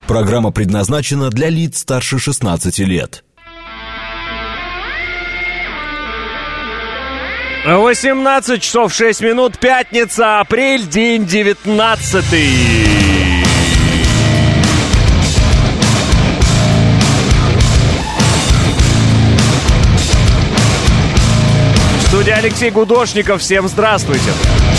Программа предназначена для лиц старше 16 лет. 18 часов 6 минут, пятница, апрель, день 19. Студия Алексей Гудошников, всем здравствуйте.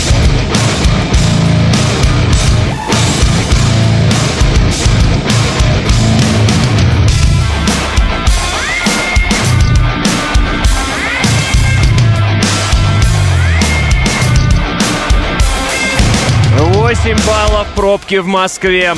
Восемь баллов пробки в Москве.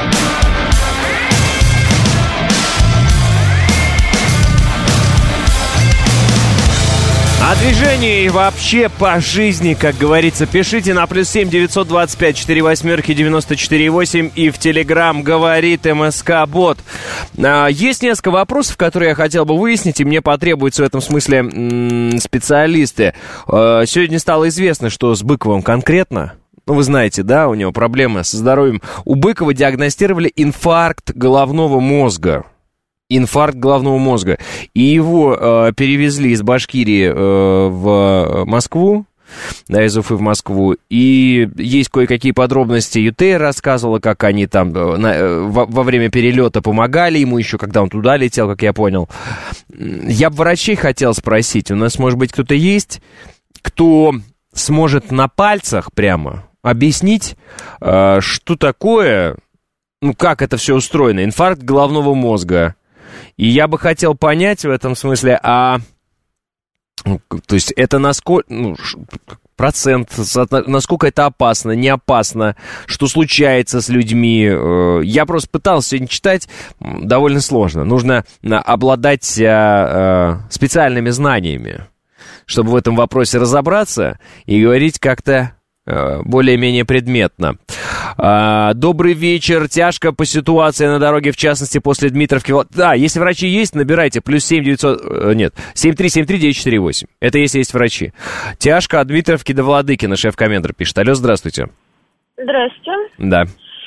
О движении вообще по жизни, как говорится, пишите на +7 925 48 94 8 и в Телеграм говорит МСК-бот. Есть несколько вопросов, которые я хотел бы выяснить, и мне потребуются в этом смысле специалисты. Сегодня стало известно, что с Быковым конкретно, ну, вы знаете, да, у него проблемы со здоровьем. У Быкова диагностировали инфаркт головного мозга. Инфаркт головного мозга. И его перевезли из Башкирии в Москву, да, из Уфы в Москву. И есть кое-какие подробности. ЮТР рассказывала, как они там во время перелета помогали ему еще, когда он туда летел, как я понял. Я бы врачей хотел спросить. У нас, может быть, кто-то есть, кто сможет на пальцах прямо объяснить, что такое, ну, как это все устроено. Инфаркт головного мозга. И я бы хотел понять в этом смысле, то есть это насколько, процент, насколько это опасно, не опасно, что случается с людьми. Я просто пытался сегодня читать, довольно сложно. Нужно обладать специальными знаниями, чтобы в этом вопросе разобраться и говорить как-то более-менее предметно. Добрый вечер. Тяжко по ситуации на дороге, в частности, после Дмитровки. Да, если врачи есть, набирайте. +7 900... Нет, 7373948. Это если есть врачи. Тяжко от Дмитровки до Владыкина, шеф-комендор пишет. Алло, здравствуйте. Здравствуйте. Да.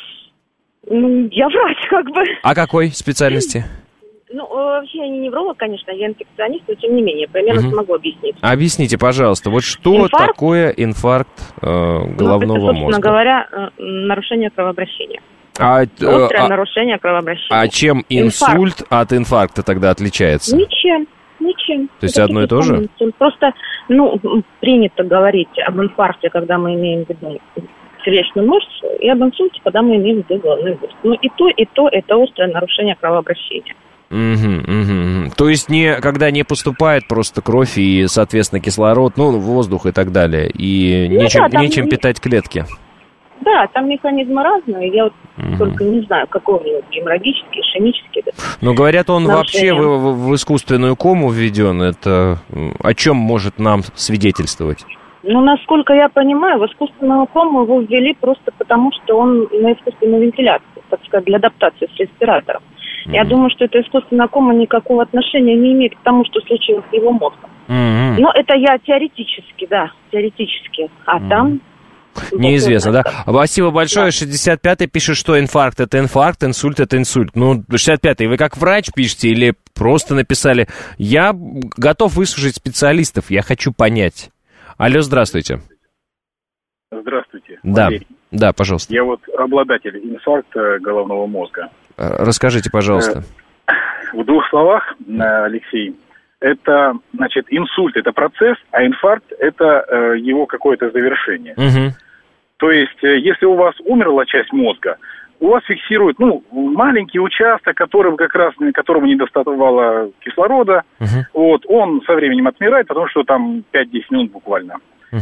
Я врач, как бы. А какой специальности? Вообще я не невролог, конечно, я инфекционист, но тем не менее, примерно смогу объяснить. Объясните, пожалуйста, вот что такое инфаркт головного мозга? Собственно говоря, нарушение кровообращения. Острое нарушение кровообращения. А чем инсульт от инфаркта тогда отличается? Ничем. То есть одно и то же? Просто, принято говорить об инфаркте, когда мы имеем в виду сердечную мышцу, и об инсульте, когда мы имеем в виду головную мышцу. И то это острое нарушение кровообращения. То есть когда не поступает просто кровь и, соответственно, кислород, воздух и так далее, и нечем питать клетки. Да, там механизмы разные, я только не знаю, какой у него геморрагический, ишемический. Но говорят, он вообще в искусственную кому введен, это о чем может нам свидетельствовать? Насколько я понимаю, в искусственную кому его ввели просто потому, что он на искусственную вентиляцию, так сказать, для адаптации с респиратором. Я думаю, что эта искусственная кома никакого отношения не имеет к тому, что случилось с его мозгом. Но это я теоретически. А там... Неизвестно, да? Спасибо большое. 65-й пишет, что инфаркт — это инфаркт, инсульт — это инсульт. 65-й, вы как врач пишете или просто написали? Я готов выслушать специалистов, я хочу понять. Алло, здравствуйте. Здравствуйте. Да, да, пожалуйста. Я обладатель инфаркта головного мозга. Расскажите, пожалуйста. В двух словах, Алексей, это, инсульт — это процесс, а инфаркт — это его какое-то завершение. То есть, если у вас умерла часть мозга, у вас фиксируют, маленький участок, которому не доставало кислорода, он со временем отмирает, потому что там 5-10 минут буквально.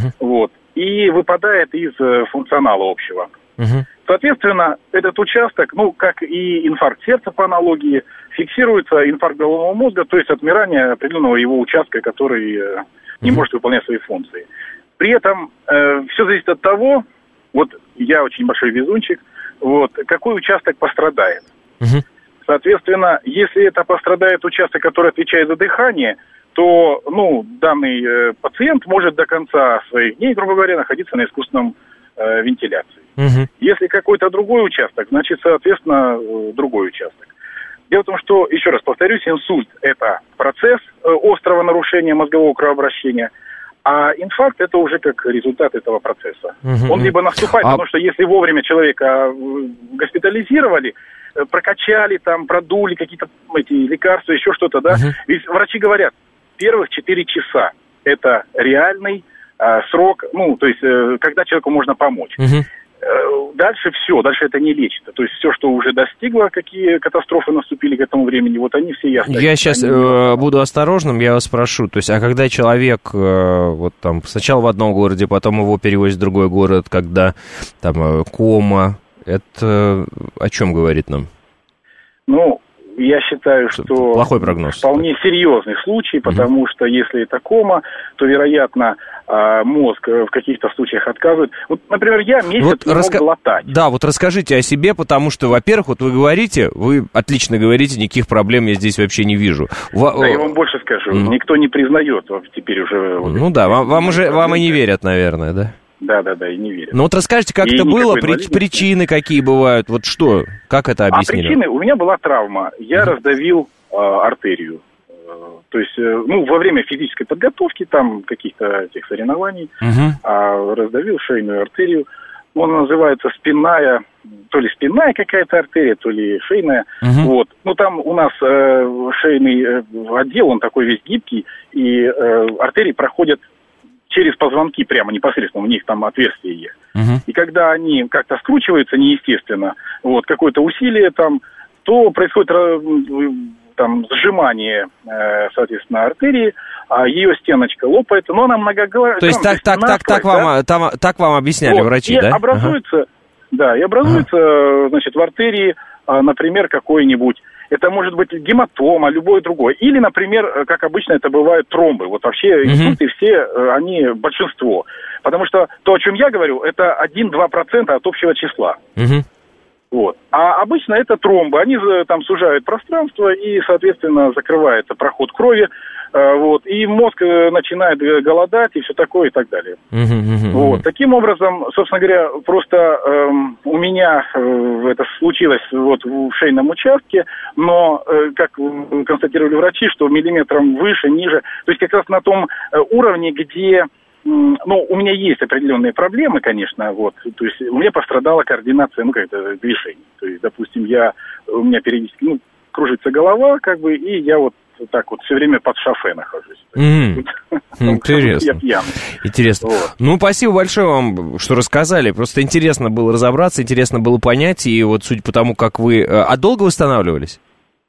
И выпадает из функционала общего. Соответственно, этот участок, как и инфаркт сердца по аналогии, фиксируется инфаркт головного мозга, то есть отмирание определенного его участка, который не может выполнять свои функции. При этом все зависит от того, я очень большой везунчик, какой участок пострадает. Соответственно, если это пострадает участок, который отвечает за дыхание, то, данный пациент может до конца своих дней, грубо говоря, находиться на искусственном вентиляции. Если какой-то другой участок, значит, соответственно, другой участок. Дело в том, что, еще раз повторюсь, инсульт – это процесс острого нарушения мозгового кровообращения, а инфаркт – это уже как результат этого процесса. Он либо наступает, потому что если вовремя человека госпитализировали, прокачали, там, продули какие-то эти лекарства, еще что-то, да, ведь врачи говорят, первых 4 часа – это реальный срок, ну, то есть, когда человеку можно помочь. Дальше все, дальше это не лечится. То есть все, что уже достигло, какие катастрофы наступили к этому времени, вот они все ясны. Я сейчас буду осторожным, я вас спрошу. То есть, а когда человек вот там сначала в одном городе, потом его перевозят в другой город, когда там кома, это о чем говорит нам? Ну, я считаю, что плохой прогноз. Вполне серьезный случай, потому что если это кома, то, вероятно, мозг в каких-то случаях отказывает. Вот, например, я месяц не мог глотать. Да, вот расскажите о себе, потому что, во-первых, вот вы говорите, вы отлично говорите, никаких проблем я здесь вообще не вижу. Да, я вам больше скажу, никто не признает теперь уже... Ну да, вам и не верят, наверное, да? Да, и не верят. Ну вот расскажите, как это было, причины какие бывают, вот что, как это объяснили? Причины, у меня была травма, я раздавил артерию. То есть, ну, во время физической подготовки, там, каких-то этих соревнований, раздавил шейную артерию. Она называется спинная, то ли спинная какая-то артерия, то ли шейная. Вот. Ну, там у нас шейный отдел, он такой весь гибкий, и артерии проходят через позвонки прямо непосредственно, у них там отверстие есть. И когда они как-то скручиваются неестественно, вот, какое-то усилие там, то происходит там сжимание, соответственно, артерии, а ее стеночка лопается, но она многогранная. То есть так вам объясняли вот, врачи, и да? Образуется, и образуется, значит, в артерии, например, какой-нибудь, это может быть гематома, любое другое. Или, например, как обычно это бывают, тромбы. Вот вообще инсульты все, они большинство. Потому что то, о чем я говорю, это 1-2% от общего числа. Вот. А обычно это тромбы. Они там сужают пространство и, соответственно, закрывается проход крови. Вот, и мозг начинает голодать и все такое и так далее. Вот. Таким образом, собственно говоря, просто у меня это случилось вот в шейном участке, но, как констатировали врачи, что миллиметром выше, ниже, то есть как раз на том уровне, где... Ну, у меня есть определенные проблемы, конечно, вот, то есть у меня пострадала координация, ну, как-то движений. То есть, допустим, у меня периодически, кружится голова, как бы, и я вот так вот все время под шофе нахожусь. Интересно. Я пьяный. Интересно. Вот. Ну, спасибо большое вам, что рассказали. Просто интересно было разобраться, интересно было понять, и вот судя по тому, как вы... А долго восстанавливались?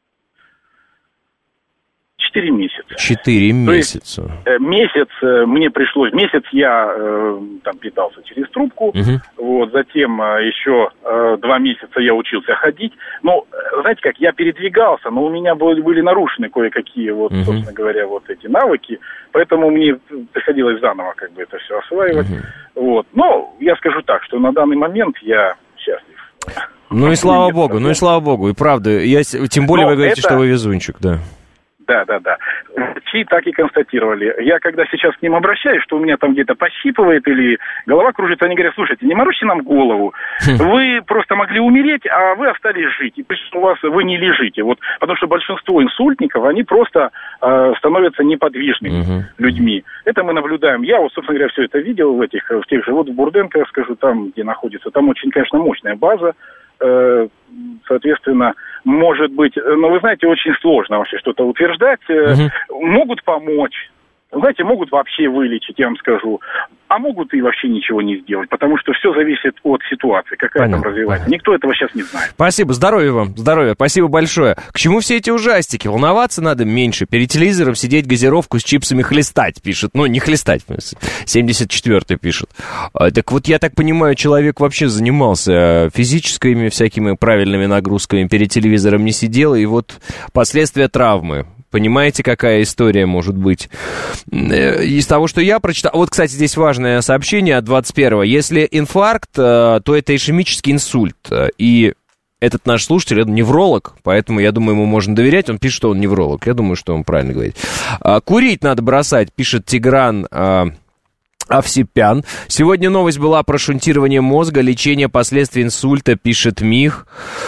4 месяца. 4 месяца. То есть, месяц мне пришлось... Месяц я там питался через трубку. Вот, затем еще 2 месяца я учился ходить. Но, знаете как, я передвигался, но у меня были нарушены кое-какие, вот, собственно говоря, вот эти навыки. Поэтому мне приходилось заново как бы это все осваивать. Вот. Но я скажу так, что на данный момент я счастлив. Ну и слава богу, и правда. Тем более вы говорите, что вы везунчик, да. Да. Врачи так и констатировали. Я когда сейчас к ним обращаюсь, что у меня там где-то пощипывает или голова кружится, они говорят, слушайте, не морочьте нам голову. Вы просто могли умереть, а вы остались жить. И причем вы не лежите. Вот, потому что большинство инсультников, они просто становятся неподвижными людьми. Это мы наблюдаем. Я вот, собственно говоря, все это видел в тех же, вот в Бурденко, скажу, там, где находится. Там очень, конечно, мощная база. Соответственно, может быть, но вы знаете, очень сложно вообще что-то утверждать. Могут помочь, знаете, могут вообще вылечить, я вам скажу, а могут и вообще ничего не сделать, потому что все зависит от ситуации, какая там развивается. Никто этого сейчас не знает. Спасибо, здоровья вам, здоровья, спасибо большое. К чему все эти ужастики? Волноваться надо меньше, перед телевизором сидеть, газировку с чипсами хлестать, пишет. Ну, не хлестать, 74-й пишет. Так вот, я так понимаю, человек вообще занимался физическими всякими правильными нагрузками, перед телевизором не сидел, и вот последствия травмы. Понимаете, какая история может быть? Из того, что я прочитал... Вот, кстати, здесь важное сообщение от 21-го. Если инфаркт, то это ишемический инсульт. И этот наш слушатель, он невролог, поэтому, я думаю, ему можно доверять. Он пишет, что он невролог. Я думаю, что он правильно говорит. Курить надо бросать, пишет Тигран Овсепян. Сегодня новость была про шунтирование мозга, лечение последствий инсульта, пишет Мих.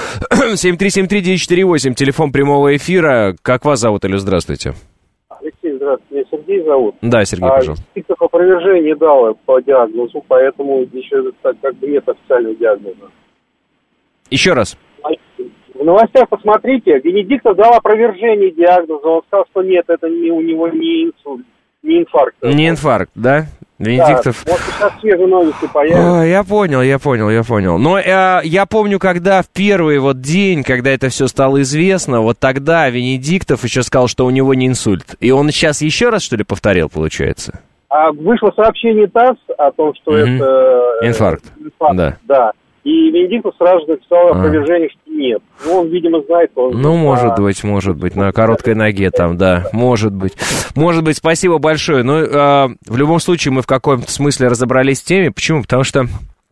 7373948, телефон прямого эфира. Как вас зовут, Алло, здравствуйте. Алексей, здравствуйте. Меня Сергей зовут. Да, Сергей, пожалуйста. Диктов опровержение дала по диагнозу, поэтому еще как бы нет официального диагноза. Еще раз. В новостях посмотрите, Венедиктов дал опровержение диагноза. Он сказал, что нет, это у него не инсульт, не инфаркт. Не инфаркт, да? Венедиктов. Да, может, сейчас свежие новости появятся. Ой, я понял. Но я помню, когда в первый вот день, когда это все стало известно, вот тогда Венедиктов еще сказал, что у него не инсульт. И он сейчас еще раз, что ли, повторил, получается? Вышло сообщение ТАСС о том, что это... Инфаркт. Да. И Венедиктов сразу написал опровержение, что нет. Ну, он, видимо, знает. Может быть, на короткой ноге там, да, может быть. Спасибо большое. Но в любом случае мы в каком-то смысле разобрались в теме. Почему? Потому что,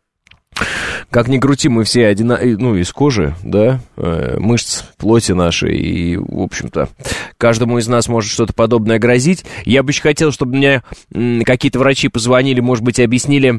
как ни крути, мы все из кожи, да, мышц, плоти нашей, и, в общем-то, каждому из нас может что-то подобное грозить. Я бы еще хотел, чтобы мне какие-то врачи позвонили, может быть, и объяснили...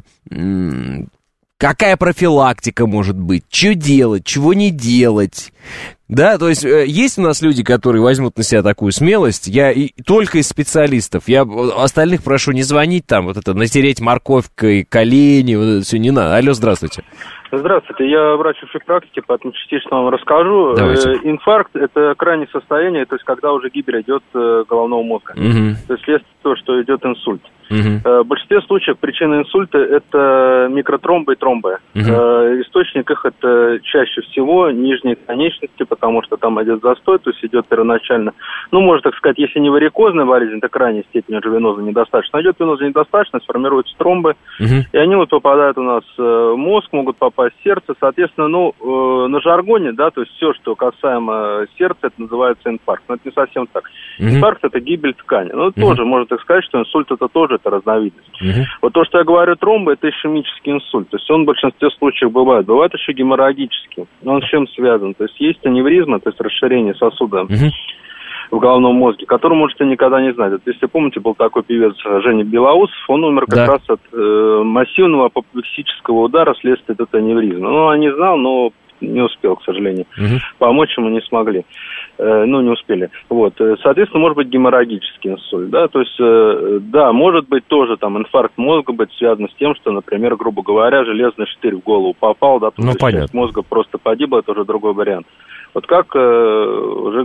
Какая профилактика может быть? Что делать? Чего не делать? Да, то есть есть у нас люди, которые возьмут на себя такую смелость. Я только из специалистов. Я остальных прошу не звонить там, вот это натереть морковкой колени, вот это все не надо. Алло, здравствуйте. Здравствуйте, я врач общей практики, поэтому частично вам расскажу. Инфаркт – это крайнее состояние, то есть когда уже гибель идет головного мозга. То есть следствие того, что идет инсульт. В большинстве случаев причина инсульта – это микротромбы и тромбы. Источник их – это чаще всего нижние конечности, потому что там идет застой, то есть идет первоначально, можно так сказать, если не варикозная болезнь, это крайняя степень уже венозной недостаточности. Идет венозная недостаточность, формируются тромбы, и они вот попадают у нас в мозг, могут попасть в сердце. Соответственно, на жаргоне, да, то есть все, что касаемо сердца, это называется инфаркт. Но это не совсем так. Инфаркт – это гибель ткани. Тоже можно так сказать, что инсульт – это тоже разновидность. Вот то, что я говорю, тромбы, это ишемический инсульт. То есть он в большинстве случаев бывает. Бывает еще геморрагический. Но он с чем связан? То есть есть аневризма, то есть расширение сосуда в головном мозге, который можете никогда не знать. Вот, если помните, был такой певец Женя Белоусов, он умер как раз от массивного апоплексического удара вследствие этой аневризмы. Он не знал, но не успел, к сожалению. Помочь ему не смогли. Не успели. Вот. Соответственно, может быть геморрагический инсульт. Да? То есть, может быть тоже там инфаркт мозга быть связан с тем, что, например, грубо говоря, железный штырь в голову попал, да, то есть часть мозга просто погибла, это уже другой вариант. Вот как уже...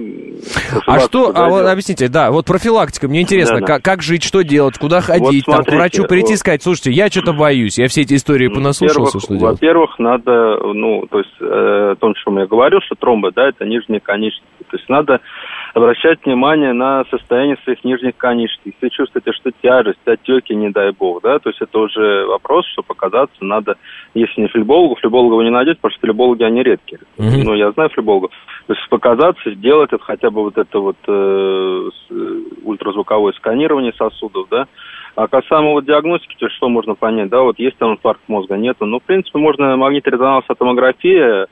вот объясните, вот профилактика, мне интересно, как жить, что делать, куда ходить, вот смотрите, к врачу прийти и сказать, слушайте, я что-то боюсь, я все эти истории понаслушался, что делать? Во-первых, надо, то есть, о том, что я говорил, что тромбы, да, это нижние конечности, то есть надо обращать внимание на состояние своих нижних конечностей. Если чувствуете, что тяжесть, отеки, не дай бог, да, то есть это уже вопрос, что показаться надо, если не флеболога вы не найдете, потому что флебологи, они редкие. Я знаю флебологов. То есть показаться, сделать это хотя бы вот это вот ультразвуковое сканирование сосудов, да. А касаемо диагностики, то есть что можно понять, да, вот есть там инфаркт мозга, нету. В принципе, можно магнитно-резонансная томография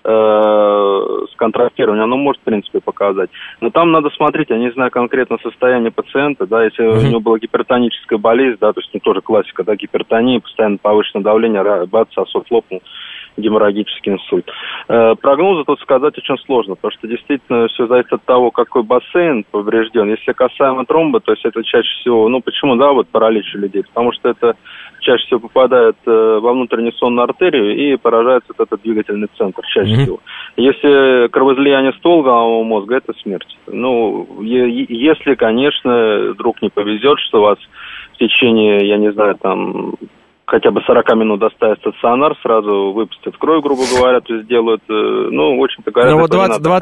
с контрастированием, оно может, в принципе, показать. Но там надо смотреть, я не знаю конкретно состояние пациента, да, если у него была гипертоническая болезнь, да, то есть тоже классика, да, гипертония, постоянно повышенное давление, бац, сосуд лопнул, геморрагический инсульт. Прогнозы тут сказать очень сложно, потому что действительно все зависит от того, какой бассейн поврежден. Если касаемо тромба, то есть это чаще всего, почему, да, вот паралич у людей, потому что это чаще всего попадает во внутреннюю сонную артерию и поражается вот этот двигательный центр чаще всего. Если кровоизлияние ствола головного мозга, это смерть. Если, конечно, вдруг не повезет, что вас в течение, я не знаю, там, хотя бы 40 минут доставят в стационар, сразу выпустят кровь, грубо говоря, то есть делают, в общем-то говоря... вот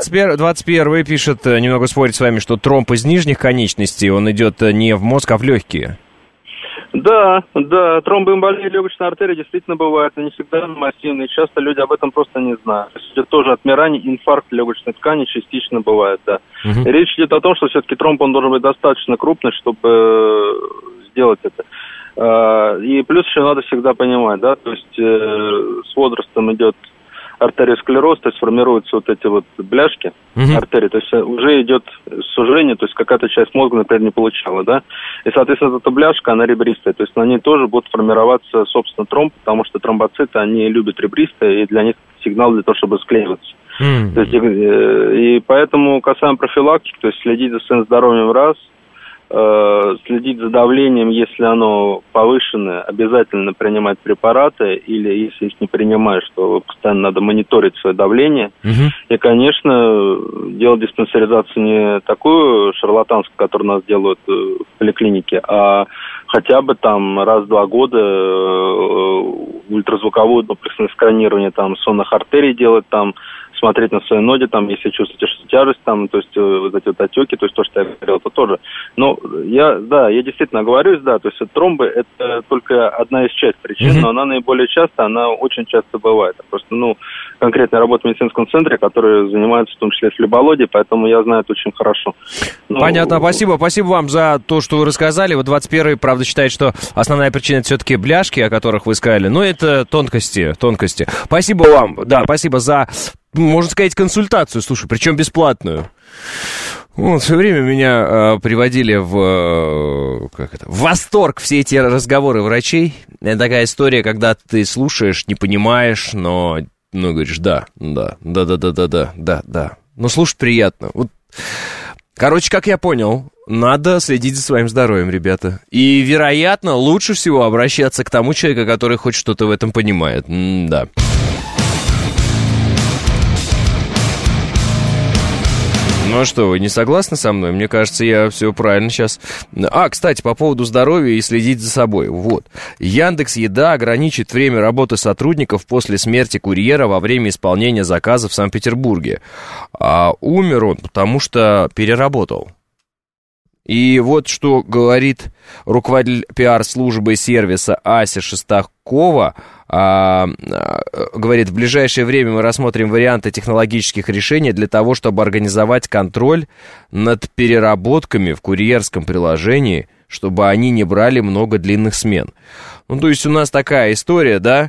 21 пишет, немного спорит с вами, что тромб из нижних конечностей, он идет не в мозг, а в легкие. Да, тромбоэмболия легочной артерии действительно бывает, но не всегда массивные, часто люди об этом просто не знают. То есть идет тоже отмирание, инфаркт легочной ткани частично бывает, да. И речь идет о том, что все-таки тромб, он должен быть достаточно крупный, чтобы сделать это. И плюс еще надо всегда понимать, да, то есть с возрастом идет артериосклероз, то есть формируются вот эти вот бляшки артерии, то есть уже идет сужение, то есть какая-то часть мозга, например, не получала, да, и, соответственно, эта бляшка, она ребристая, то есть на ней тоже будут формироваться, собственно, тромб, потому что тромбоциты, они любят ребристые, и для них сигнал для того, чтобы склеиваться. То есть, и поэтому касаемо профилактики, то есть следить за своим здоровьем раз, следить за давлением, если оно повышенное, обязательно принимать препараты, или если их не принимаешь, то постоянно надо мониторить свое давление. И, конечно, делать диспансеризацию не такую шарлатанскую, которую у нас делают в поликлинике, а хотя бы там раз в 2 года ультразвуковое дуплексное сканирование там сонных артерий делать, там смотреть на свои ноги, там, если чувствуете, что тяжесть, там, то есть вот эти вот отеки, то есть то, что я говорил, это тоже. Но я действительно оговорюсь, да, то есть тромбы – это только одна из часть причин, но она наиболее часто, она очень часто бывает. Просто, конкретная работа в медицинском центре, который занимается в том числе флебологией, поэтому я знаю это очень хорошо. Понятно, спасибо вам за то, что вы рассказали. Вот 21-й, правда, считает, что основная причина – это все-таки бляшки, о которых вы сказали, но это тонкости. Спасибо вам, да, спасибо за... Можно сказать, консультацию, слушай, причем бесплатную. Вот, все время меня приводили в восторг все эти разговоры врачей. Это такая история, когда ты слушаешь, не понимаешь, но говоришь, да. Но слушать приятно. Вот. Короче, как я понял, надо следить за своим здоровьем, ребята. И, вероятно, лучше всего обращаться к тому человеку, который хоть что-то в этом понимает. Да. Ну а что, вы не согласны со мной? Мне кажется, я все правильно сейчас... Кстати, по поводу здоровья и следить за собой. Вот. Яндекс.Еда ограничит время работы сотрудников после смерти курьера во время исполнения заказа в Санкт-Петербурге. Умер он, потому что переработал. И вот что говорит руководитель пиар-службы сервиса Ася Шестакова. Говорит, в ближайшее время мы рассмотрим варианты технологических решений для того, чтобы организовать контроль над переработками в курьерском приложении, чтобы они не брали много длинных смен. То есть у нас такая история, да?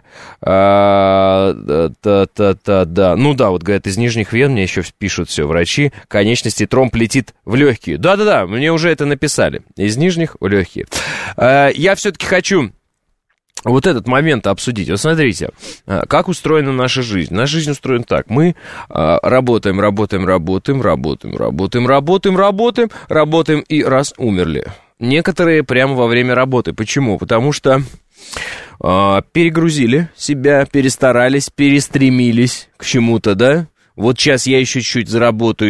Вот, говорят, из нижних вен, мне еще пишут все врачи, конечности тромб летит в легкие. Да, мне уже это написали. Из нижних в легкие. Я все-таки хочу... Вот этот момент обсудить. Вот смотрите, как устроена наша жизнь. Наша жизнь устроена так. Мы работаем и раз умерли. Некоторые прямо во время работы. Почему? Потому что перегрузили себя, перестарались, перестремились к чему-то, да? Вот сейчас я еще чуть-чуть заработаю,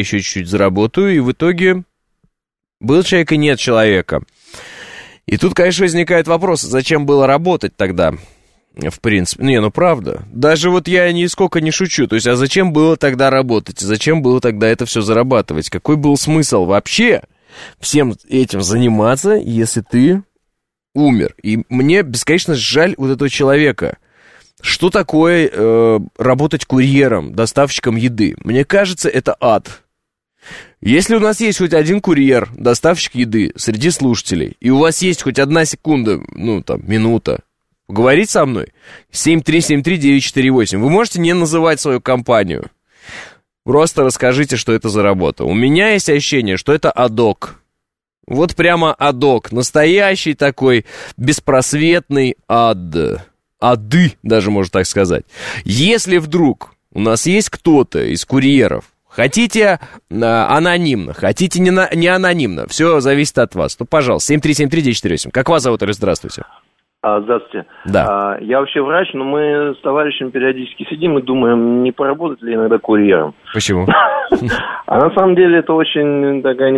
и в итоге был человек и нет человека. И тут, конечно, возникает вопрос, зачем было работать тогда, в принципе. Правда. Даже вот я нисколько не шучу. То есть, а зачем было тогда работать? Зачем было тогда это все зарабатывать? Какой был смысл вообще всем этим заниматься, если ты умер? И мне бесконечно жаль вот этого человека. Что такое работать курьером, доставщиком еды? Мне кажется, это ад. Если у нас есть хоть один курьер, доставщик еды среди слушателей, и у вас есть хоть 1 секунда, минута, поговорить со мной, 7373948, вы можете не называть свою компанию. Просто расскажите, что это за работа. У меня есть ощущение, что это адок. Вот прямо адок. Настоящий такой беспросветный ад. Ады, даже можно так сказать. Если вдруг у нас есть кто-то из курьеров, хотите анонимно, хотите не анонимно, все зависит от вас, то, пожалуйста, 7373948. Как вас зовут, здравствуйте? Здравствуйте. Да. Я вообще врач, но мы с товарищем периодически сидим и думаем, не поработать ли иногда курьером. Почему? А на самом деле это очень такая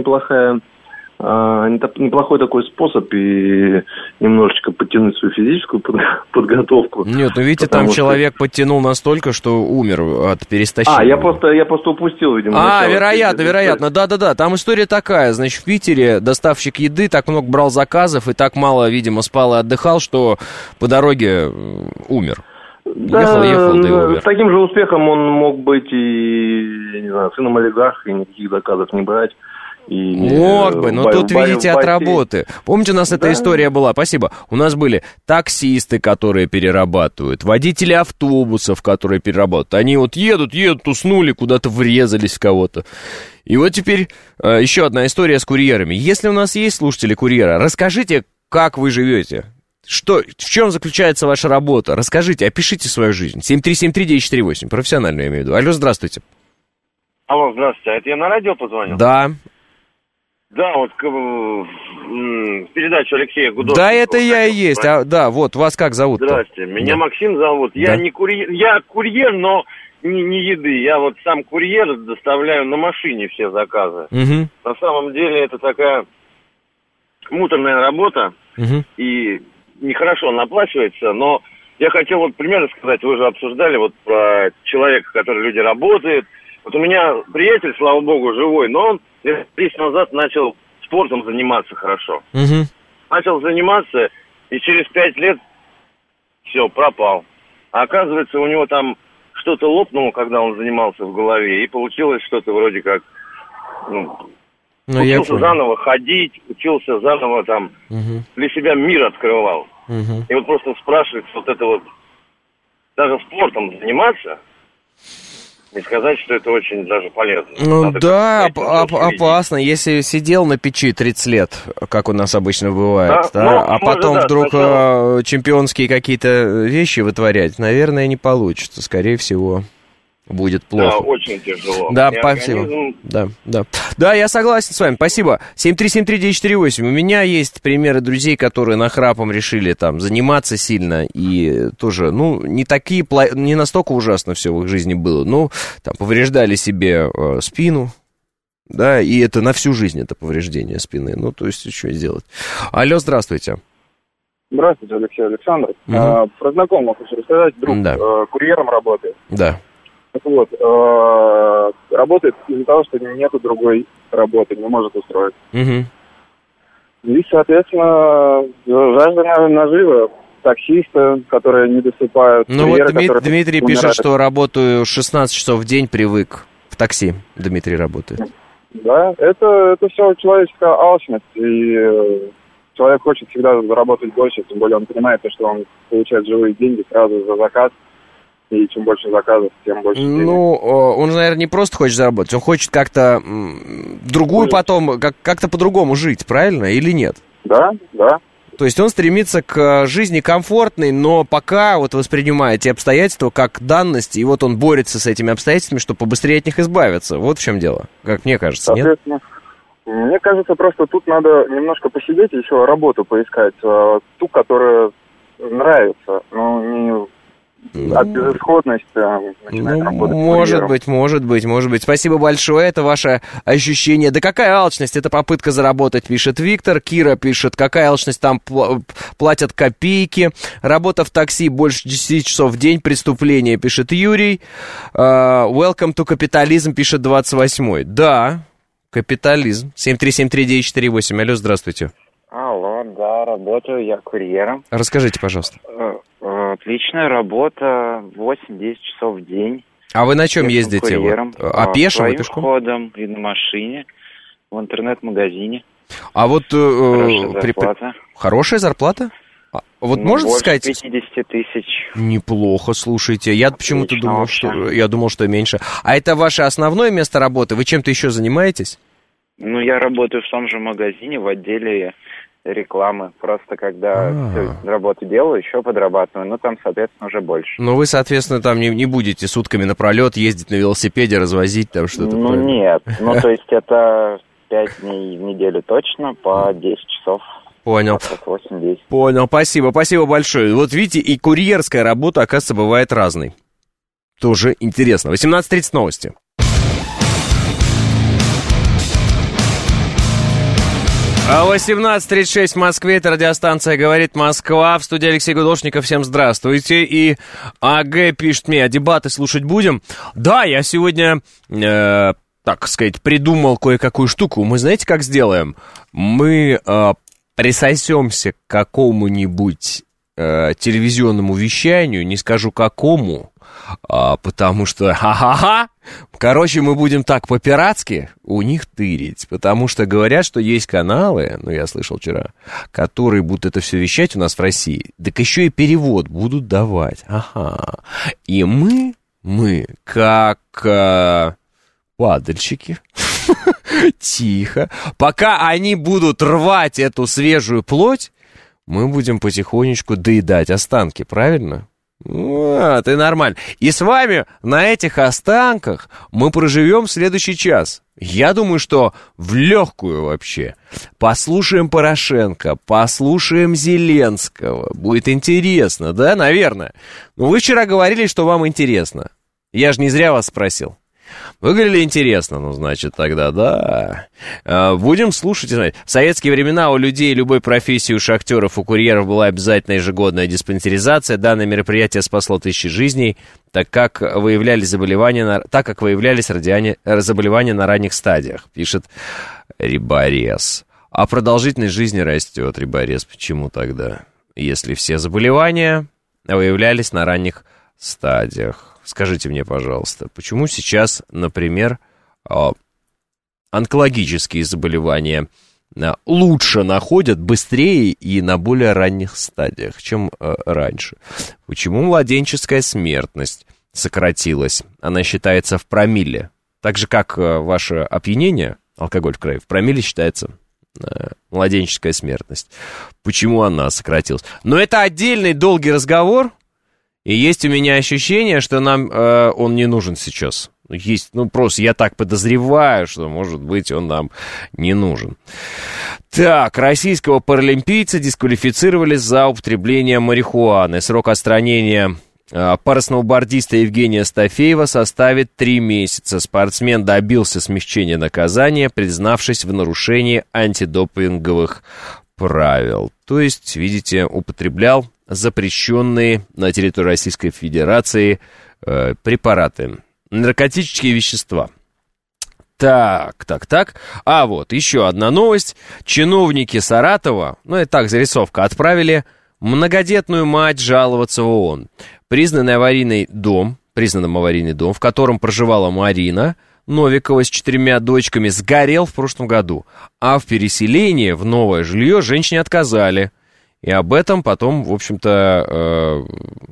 неплохой такой способ и немножечко подтянуть свою физическую подготовку. Нет, видите, там человек подтянул настолько, что умер от перестощения. Я просто упустил, видимо. Вероятно, да. Там история такая, значит, в Питере доставщик еды так много брал заказов и так мало, видимо, спал и отдыхал, что по дороге умер. Ехал, да и умер. С таким же успехом он мог быть и, сыном олигарха, и никаких заказов не брать. Мог бы, но тут, видите, от работы. Помните, у нас эта история была, спасибо, у нас были таксисты, которые перерабатывают, водители автобусов, которые перерабатывают. Они вот едут, уснули, куда-то врезались в кого-то. И вот теперь еще одна история с курьерами. Если у нас есть слушатели курьера, расскажите, как вы живете. В чем заключается ваша работа? Расскажите, опишите свою жизнь. 7373948, профессионально я имею в виду. Алло, здравствуйте. Алло, здравствуйте. Это я на радио позвонил? Да. Да, вот передачу Алексея Гудошникова. Да, это я и есть. Да, вот, вас как зовут-то? Здравствуйте, меня Максим зовут. Я не курьер, я курьер, но не еды. Я вот сам курьер, доставляю на машине все заказы. Угу. На самом деле это такая муторная работа, и нехорошо она оплачивается, но я хотел вот пример сказать, вы же обсуждали вот про человека, который люди работают. Вот у меня приятель, слава богу, живой, но он 10 лет назад начал спортом заниматься хорошо. Начал заниматься, и через 5 лет все, пропал. А оказывается, у него там что-то лопнуло, когда он занимался в голове, и получилось что-то вроде как... учился заново ходить, учился заново там, для себя мир открывал. И вот просто спрашивается вот это вот, даже спортом заниматься, не сказать, что это очень даже полезно. Ну да, опасно, если сидел на печи 30 лет, как у нас обычно бывает, да? А потом вдруг чемпионские какие-то вещи вытворять, наверное, не получится, скорее всего. Будет плохо. Да, очень тяжело. Да, спасибо. Да, я согласен с вами, спасибо. 7373948. У меня есть примеры друзей, которые нахрапом решили там заниматься сильно, и тоже, не настолько ужасно все в их жизни было, там повреждали себе спину, да, и это на всю жизнь это повреждение спины, то есть что сделать. Алло, здравствуйте. Здравствуйте, Алексей Александрович. Про знакомого хочу рассказать, друг курьером работает. Да. Так вот, работает из-за того, что нету другой работы, не может устроить. И, соответственно, жажда нажива, таксисты, которые не досыпают. Вот Дмитрий пишет, что работаю 16 часов в день, привык. В такси Дмитрий работает. Да, это все человеческая алчность, и человек хочет всегда заработать больше, тем более он понимает, что он получает живые деньги сразу за заказ. И чем больше заказов, тем больше денег. Он, наверное, не просто хочет заработать, он хочет как-то другую потом, как-то по-другому жить, правильно, или нет? Да. То есть он стремится к жизни комфортной, но пока вот воспринимает эти обстоятельства как данность, и вот он борется с этими обстоятельствами, чтобы побыстрее от них избавиться. Вот в чем дело, как мне кажется, нет? Мне кажется, просто тут надо немножко посидеть, еще работу поискать, ту, которая нравится, от безысходности начинает работать. Может быть. Спасибо большое, это ваше ощущение. Да какая алчность, это попытка заработать, пишет Виктор. Кира пишет, какая алчность, там платят копейки. Работа в такси больше 10 часов в день, преступление, пишет Юрий. Welcome to капитализм, пишет 28-й. Да, капитализм. 7373948. Алло, здравствуйте. Алло, да, работаю я курьером. Расскажите, пожалуйста. Отличная работа, 8-10 часов в день. А вы на чем ездите? Курьером, пешим, своим ходом и на машине, в интернет-магазине. А вот... Хорошая зарплата. Хорошая зарплата? Можете сказать... 50 тысяч. Неплохо, слушайте. Я почему-то думал, что меньше. А это ваше основное место работы? Вы чем-то еще занимаетесь? Я работаю в том же магазине, в отделе рекламы. Просто когда всю работу делаю, еще подрабатываю. Там, соответственно, уже больше. Вы, соответственно, там не будете сутками напролет ездить на велосипеде, развозить там что-то? Нет. То есть это 5 дней в неделю точно, по 10 часов. Понял. 8-10. Понял, спасибо большое. Вот видите, и курьерская работа, оказывается, бывает разной. Тоже интересно. 18:30 новости. 18:36 в Москве, это радиостанция «Говорит Москва», в студии Алексей Гудошников, всем здравствуйте. И АГ пишет мне, дебаты слушать будем? Да, я сегодня, так сказать, придумал кое-какую штуку. Мы знаете, как сделаем? Мы присосемся к какому-нибудь телевизионному вещанию, не скажу какому, потому что, короче, мы будем так по-пиратски у них тырить, потому что говорят, что есть каналы, я слышал вчера, которые будут это все вещать у нас в России, так еще и перевод будут давать, и мы как падальщики, тихо, пока они будут рвать эту свежую плоть, мы будем потихонечку доедать останки, правильно? Вот, и нормально. И с вами на этих останках мы проживем следующий час. Я думаю, что в легкую вообще. Послушаем Порошенко, послушаем Зеленского. Будет интересно, да, наверное? Вы вчера говорили, что вам интересно. Я же не зря вас спросил. Вы говорили, интересно, значит, тогда, да. Будем слушать и знать. В советские времена у людей любой профессии, у шахтеров, у курьеров была обязательно ежегодная диспансеризация. Данное мероприятие спасло тысячи жизней, так как выявлялись заболевания на ранних стадиях, пишет Риборез. А продолжительность жизни растет, Риборез. Почему тогда? Если все заболевания выявлялись на ранних стадиях. Скажите мне, пожалуйста, почему сейчас, например, онкологические заболевания лучше находят, быстрее и на более ранних стадиях, чем раньше? Почему младенческая смертность сократилась? Она считается в промилле. Так же, как ваше опьянение, алкоголь в крови, в промилле считается младенческая смертность. Почему она сократилась? Но это отдельный долгий разговор. И есть у меня ощущение, что нам он не нужен сейчас. Есть, просто я так подозреваю, что, может быть, он нам не нужен. Так, российского паралимпийца дисквалифицировали за употребление марихуаны. Срок отстранения парасноубордиста Евгения Стафеева составит 3 месяца. Спортсмен добился смягчения наказания, признавшись в нарушении антидопинговых правил. То есть, видите, употреблял запрещенные на территории Российской Федерации препараты, наркотические вещества. Так. А вот еще одна новость. Чиновники Саратова, это так, зарисовка, отправили многодетную мать жаловаться в ООН. Признанным аварийный дом, в котором проживала Марина Новикова с 4 дочками, сгорел в прошлом году. А в переселении в новое жилье женщине отказали. И об этом потом, в общем-то,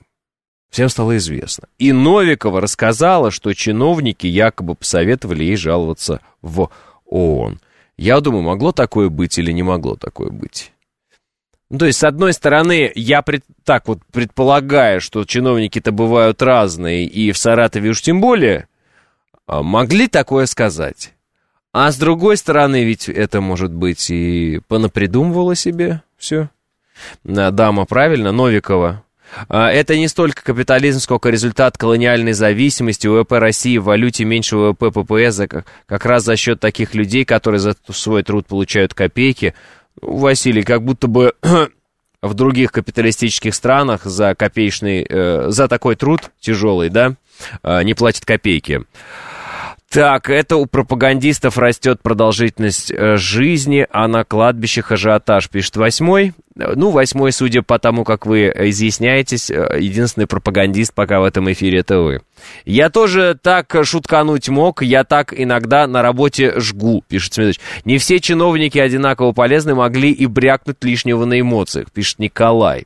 всем стало известно. И Новикова рассказала, что чиновники якобы посоветовали ей жаловаться в ООН. Я думаю, могло такое быть или не могло такое быть? То есть, с одной стороны, я предполагаю, что чиновники-то бывают разные, и в Саратове уж тем более могли такое сказать. А с другой стороны, ведь это, может быть, и понапридумывала себе все. Дама, правильно, Новикова. Это не столько капитализм, сколько результат колониальной зависимости. ВВП России в валюте меньше ВВП ППС как раз за счет таких людей, которые за свой труд получают копейки. Василий, как будто бы в других капиталистических странах за такой труд тяжелый, да, не платят копейки. Так, это у пропагандистов растет продолжительность жизни, а на кладбищах ажиотаж, пишет 8-й. 8-й, судя по тому, как вы изъясняетесь, единственный пропагандист пока в этом эфире — это вы. Я тоже так шуткануть мог, я так иногда на работе жгу, пишет Смедович. Не все чиновники одинаково полезны, могли и брякнуть лишнего на эмоциях, пишет Николай.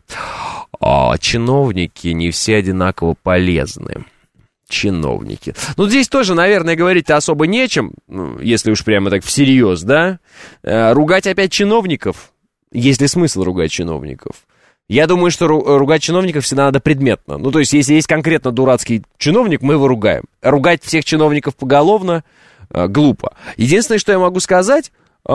Чиновники не все одинаково полезны. Чиновники. Здесь тоже, наверное, говорить-то особо нечем, если уж прямо так всерьез, да? Ругать опять чиновников? Есть ли смысл ругать чиновников? Я думаю, что ругать чиновников всегда надо предметно. То есть, если есть конкретно дурацкий чиновник, мы его ругаем. Ругать всех чиновников поголовно глупо. Единственное, что я могу сказать,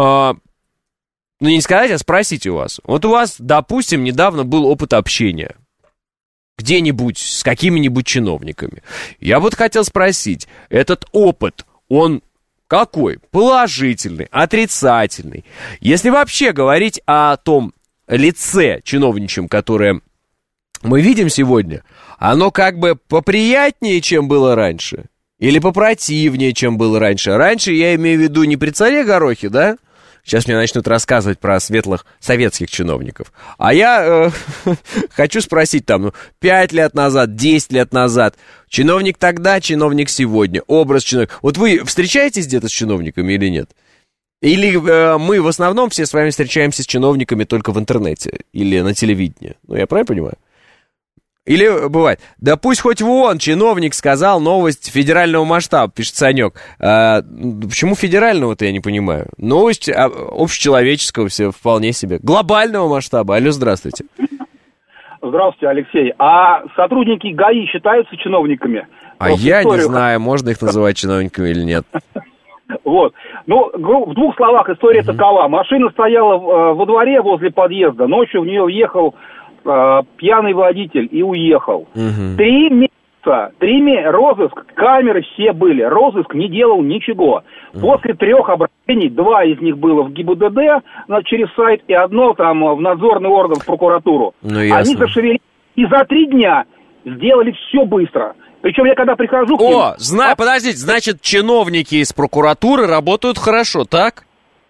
не сказать, а спросить у вас. Вот у вас, допустим, недавно был опыт общения где-нибудь с какими-нибудь чиновниками. Я вот хотел спросить, этот опыт, он какой? Положительный, отрицательный? Если вообще говорить о том лице чиновничьем, которое мы видим сегодня, оно как бы поприятнее, чем было раньше? Или попротивнее, чем было раньше? Раньше я имею в виду не при царе Горохе, да? Сейчас мне начнут рассказывать про светлых советских чиновников. А я хочу спросить там, 5 лет назад, 10 лет назад, чиновник тогда, чиновник сегодня, образ чиновника. Вот вы встречаетесь где-то с чиновниками или нет? Или мы в основном все с вами встречаемся с чиновниками только в интернете или на телевидении? Ну, я правильно понимаю? Или бывает, да пусть хоть вон чиновник сказал новость федерального масштаба, пишет Санек. Почему федерального-то, я не понимаю. Новость общечеловеческого все вполне себе. Глобального масштаба. Алло, здравствуйте. Здравствуйте, Алексей. А сотрудники ГАИ считаются чиновниками? А я не знаю, можно их называть чиновниками или нет. Вот. Ну, в 2 словах история такова. Машина стояла во дворе возле подъезда. Ночью в нее въехал пьяный водитель и уехал. 3 месяца, розыск, камеры все были, розыск не делал ничего. После 3 обращений, 2 из них было в ГИБДД через сайт, и 1 там в надзорный орган, в прокуратуру. Они зашевелились, и за 3 дня сделали все быстро. Причем я когда прихожу к ним... Подождите, значит, чиновники из прокуратуры работают хорошо, так?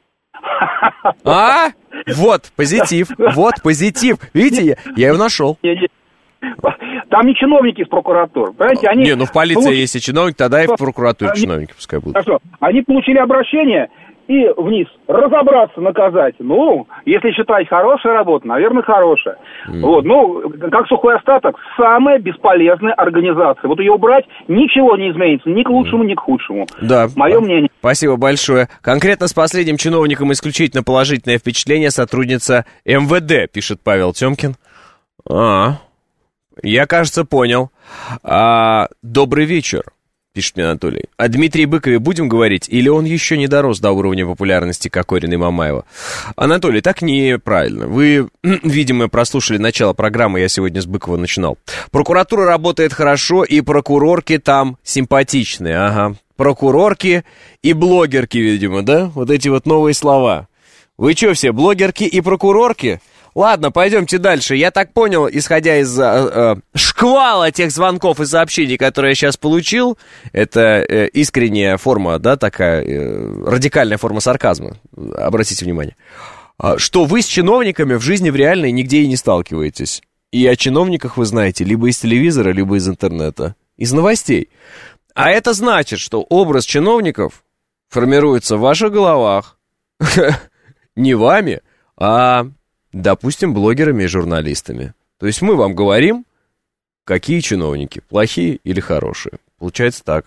А? Вот, позитив. Видите, я его нашел. Там не чиновники из прокуратуры, понимаете? Они в полиции если чиновник, тогда и в прокуратуре чиновники пускай будут. Хорошо. Они получили обращение и вниз разобраться, наказать. Ну, если считать хорошая работа, наверное, хорошая. Вот, как сухой остаток, самая бесполезная организация. Вот ее убрать, ничего не изменится, ни к лучшему, ни к худшему. Да. Мое мнение. Спасибо большое. Конкретно с последним чиновником исключительно положительное впечатление сотрудница МВД, пишет Павел Тёмкин. Я, кажется, понял. Добрый вечер, пишет мне Анатолий. О Дмитрии Быкове будем говорить, или он еще не дорос до уровня популярности Кокорина и Мамаева? Анатолий, так неправильно. Вы, видимо, прослушали начало программы, я сегодня с Быкова начинал. Прокуратура работает хорошо, и прокурорки там симпатичные, ага. Прокурорки и блогерки, видимо, да? Вот эти вот новые слова. Вы что все, блогерки и прокурорки? Ладно, пойдемте дальше. Я так понял, исходя из шквала тех звонков и сообщений, которые я сейчас получил, это искренняя форма, да, такая радикальная форма сарказма, обратите внимание, что вы с чиновниками в жизни в реальной нигде и не сталкиваетесь. И о чиновниках вы знаете либо из телевизора, либо из интернета, из новостей. А это значит, что образ чиновников формируется в ваших головах не вами, а... допустим, блогерами и журналистами. То есть мы вам говорим, какие чиновники, плохие или хорошие. Получается так.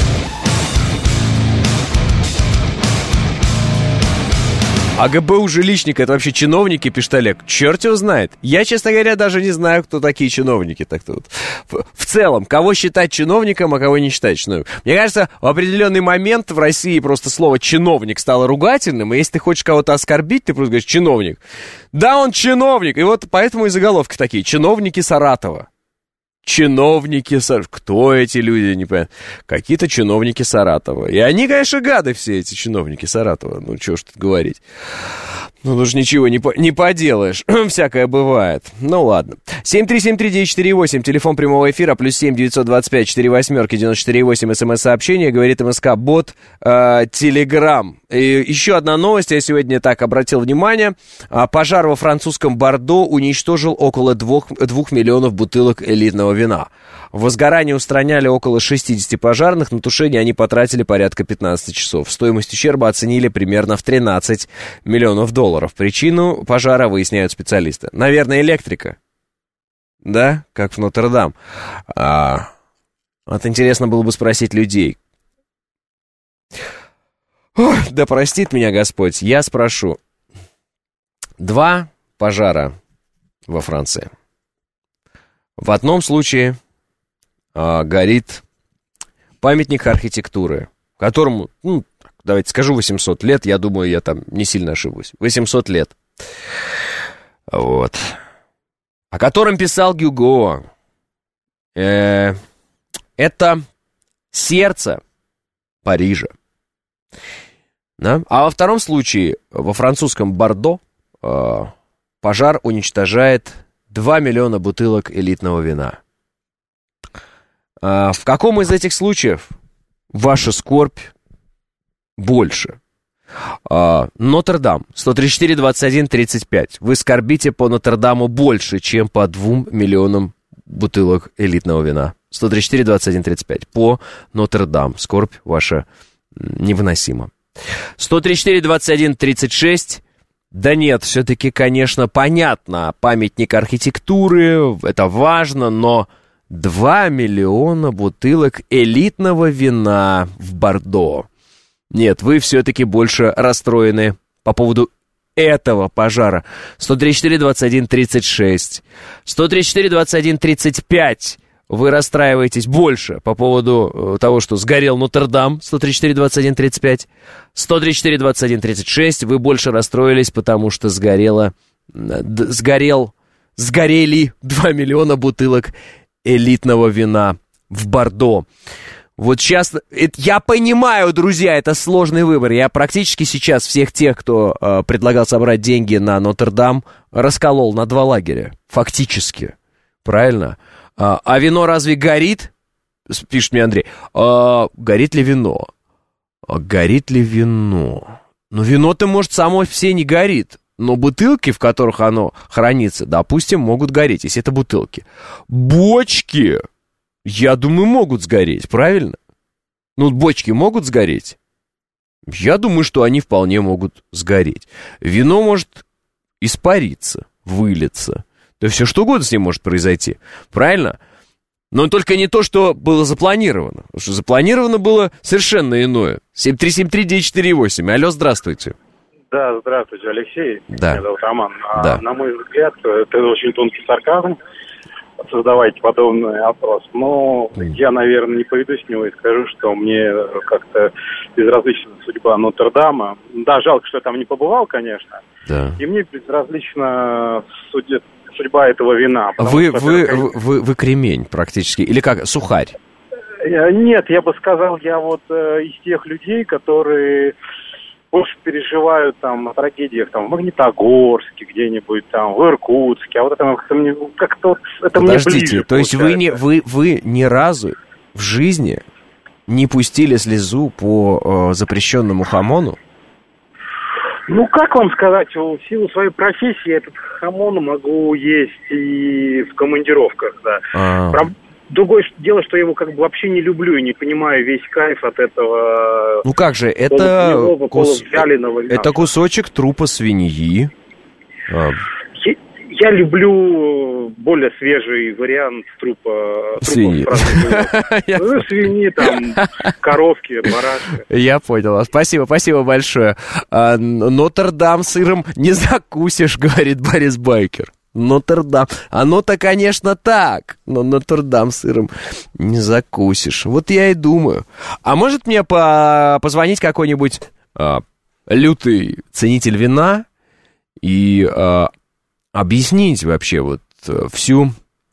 А ГБУ жилищник — это вообще чиновники, пишет Олег. Черт его знает. Я, честно говоря, даже не знаю, кто такие чиновники. Так-то вот. В целом, кого считать чиновником, а кого не считать чиновником. Мне кажется, в определенный момент в России просто слово «чиновник» стало ругательным, и если ты хочешь кого-то оскорбить, ты просто говоришь «чиновник». Да, он чиновник. И вот поэтому и заголовки такие. Чиновники Саратова. Чиновники Саратова. Кто эти люди, непонятно. Какие-то чиновники Саратова. И они, конечно, гады все эти чиновники Саратова. Ну, чего ж тут говорить. Ну, уж ничего не поделаешь. Всякое бывает. Ну, ладно. 7373948, телефон прямого эфира, +7 925 48 94,8, смс-сообщение, говорит МСК-бот, Телеграм. И еще одна новость, я сегодня так обратил внимание. Пожар во французском Бордо уничтожил около 2 миллионов бутылок элитного вина. В возгорании устраняли около 60 пожарных, на тушение они потратили порядка 15 часов. Стоимость ущерба оценили примерно в $13 миллионов. Причину пожара выясняют специалисты. Наверное, электрика. Да, как в Нотр-Дам. Вот интересно было бы спросить людей. Ой, да простит меня Господь, я спрошу. 2 пожара во Франции. В одном случае горит памятник архитектуры, которому, давайте скажу, 800 лет. Я думаю, я там не сильно ошибусь. 800 лет. Вот. О котором писал Гюго. Это сердце Парижа. Да? А во втором случае, во французском Бордо, пожар уничтожает 2 миллиона бутылок элитного вина. В каком из этих случаев ваша скорбь больше? Нотр-Дам, 134, 21, 35. Вы скорбите по Нотр-Даму больше, чем по 2 миллионам бутылок элитного вина. 134, 21, 35. По Нотр-Дам. Скорбь ваша невыносима. 134, 21, 36. Да нет, все-таки, конечно, понятно. Памятник архитектуры, это важно, но 2 миллиона бутылок элитного вина в Бордо. Нет, вы все-таки больше расстроены по поводу этого пожара. 134, 21, 36. 134, 21, 35. Вы расстраиваетесь больше по поводу того, что сгорел Нотр-Дам. 134, 21, 35. 134, 21, 36. Вы больше расстроились, потому что сгорели 2 миллиона бутылок элитного вина в Бордо. Вот сейчас, я понимаю, друзья, это сложный выбор. Я практически сейчас всех тех, кто предлагал собрать деньги на Нотр-Дам, расколол на 2 лагеря. Фактически. Правильно? А вино разве горит? Пишет мне Андрей. Горит ли вино? Горит ли вино? Ну, вино-то, может, само все не горит. Но бутылки, в которых оно хранится, допустим, могут гореть, если это бутылки. Бочки, я думаю, могут сгореть, правильно? Ну, бочки могут сгореть? Я думаю, что они вполне могут сгореть. Вино может испариться, вылиться. То есть все что угодно с ним может произойти, правильно? Но только не то, что было запланировано. Потому что запланировано было совершенно иное. 7373948. Алло, здравствуйте. Да, здравствуйте, Алексей. Да. Меня зовут Роман. Да. На мой взгляд, это очень тонкий сарказм. Создавайте подобный опрос. Но я, наверное, не пойду с него и скажу, что мне как-то безразлична судьба Нотр-Дама. Да, жалко, что я там не побывал, конечно. Да. И мне безразлична судьба этого вина. Вы кремень практически. Или как, сухарь? Нет, я бы сказал, я вот из тех людей, которые больше переживают там о трагедиях там в Магнитогорске, где-нибудь там в Иркутске, а вот это как-то вот, это мне ближе. Подождите, то есть вы ни разу в жизни не пустили слезу по запрещенному хамону? Ну, как вам сказать, в силу своей профессии я этот хамон могу есть и в командировках, да. Другое дело, что я его как бы вообще не люблю и не понимаю весь кайф от этого. Ну как же, это кусочек трупа свиньи. Я люблю более свежий вариант трупа свиньи. Ну, свиньи, там, коровки, барашки. Я понял. Спасибо большое. Нотр-Дам сыром не закусишь, говорит Борис Байкер. Нотр-Дам. Оно-то, конечно, так, но Нотр-Дам сыром не закусишь. Вот я и думаю. А может мне позвонить какой-нибудь лютый ценитель вина и объяснить вообще вот всю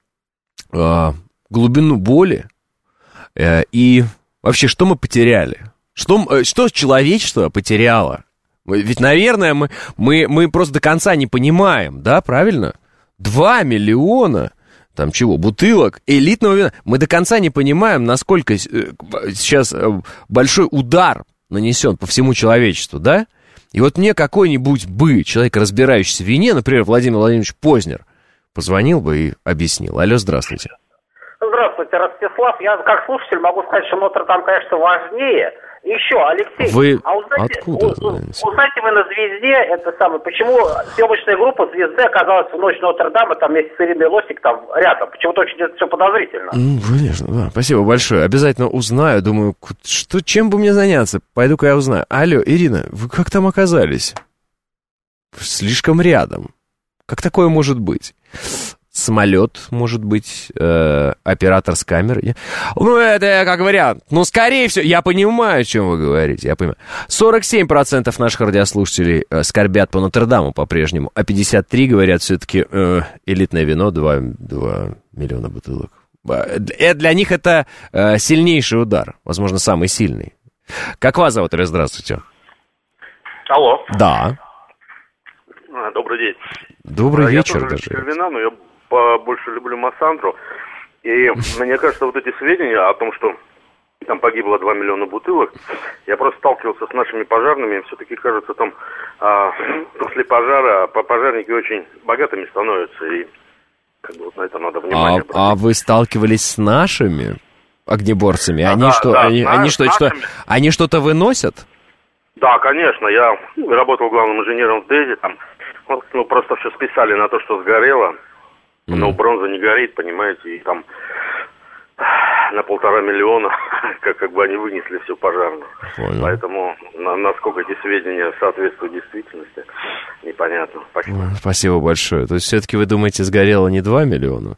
глубину боли и вообще, что мы потеряли? Что человечество потеряло? Ведь, наверное, мы просто до конца не понимаем, да, правильно? 2 миллиона, там чего, бутылок элитного вина. Мы до конца не понимаем, насколько сейчас большой удар нанесен по всему человечеству, да? И вот мне какой-нибудь человек, разбирающийся в вине, например, Владимир Владимирович Познер, позвонил бы и объяснил. Алло, здравствуйте. Здравствуйте, Ростислав. Я как слушатель могу сказать, что Нотр-Дам, конечно, важнее. И еще, Алексей, вы откуда? Узнаете вы на «Звезде» это самое, почему съемочная группа «Звезды» оказалась в ночь Нотр-Дама, там вместе с Ириной Лосик там рядом? Почему-то очень это все подозрительно. Конечно, да. Спасибо большое. Обязательно узнаю. Думаю, чем бы мне заняться? Пойду-ка я узнаю. Алло, Ирина, вы как там оказались? Слишком рядом. Как такое может быть? Самолет, может быть, оператор с камерой. Ну, это как вариант. Ну, скорее всего, я понимаю, о чем вы говорите. Я понимаю. 47% наших радиослушателей скорбят по Нотр-Даму по-прежнему, а 53% говорят все-таки элитное вино, 2 миллиона бутылок. Для них это сильнейший удар, возможно, самый сильный. Как вас зовут, Ира? Здравствуйте. Алло. Да. Добрый день. Добрый вечер. Я тоже любитель вина, но я больше люблю Массандру. И мне кажется, вот эти сведения о том, что там погибло 2 миллиона бутылок. Я просто сталкивался с нашими пожарными, все-таки, кажется, там после пожара пожарники очень богатыми становятся, и как бы вот на это надо внимание обратить. А вы сталкивались с нашими огнеборцами? Они что-то выносят? Да, конечно. Я работал главным инженером в ДЭЗе, там просто все списали на то, что сгорело, но бронза не горит, понимаете, и там на 1,5 миллиона, как бы они вынесли всю пожарную. Понял. Поэтому насколько эти сведения соответствуют действительности, непонятно. Спасибо большое. То есть все-таки вы думаете, сгорело не 2 миллиона,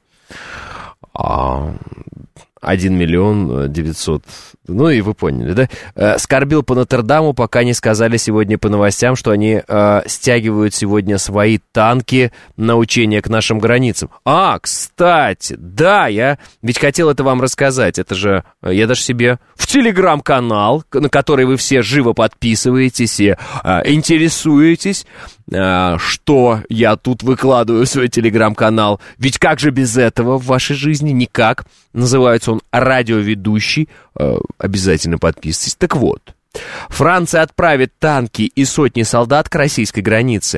а 1 миллион 900... Ну и вы поняли, да? Скорбил по Нотр-Даму, пока не сказали сегодня по новостям, что они стягивают сегодня свои танки на учения к нашим границам. Кстати, да, я ведь хотел это вам рассказать. Это же, я даже себе в телеграм-канал, на который вы все живо подписываетесь и интересуетесь, что я тут выкладываю в свой телеграм-канал. Ведь как же без этого в вашей жизни? Никак. Называется он «Радиоведущий». Обязательно подписывайтесь. Так вот, Франция отправит танки и сотни солдат к российской границе.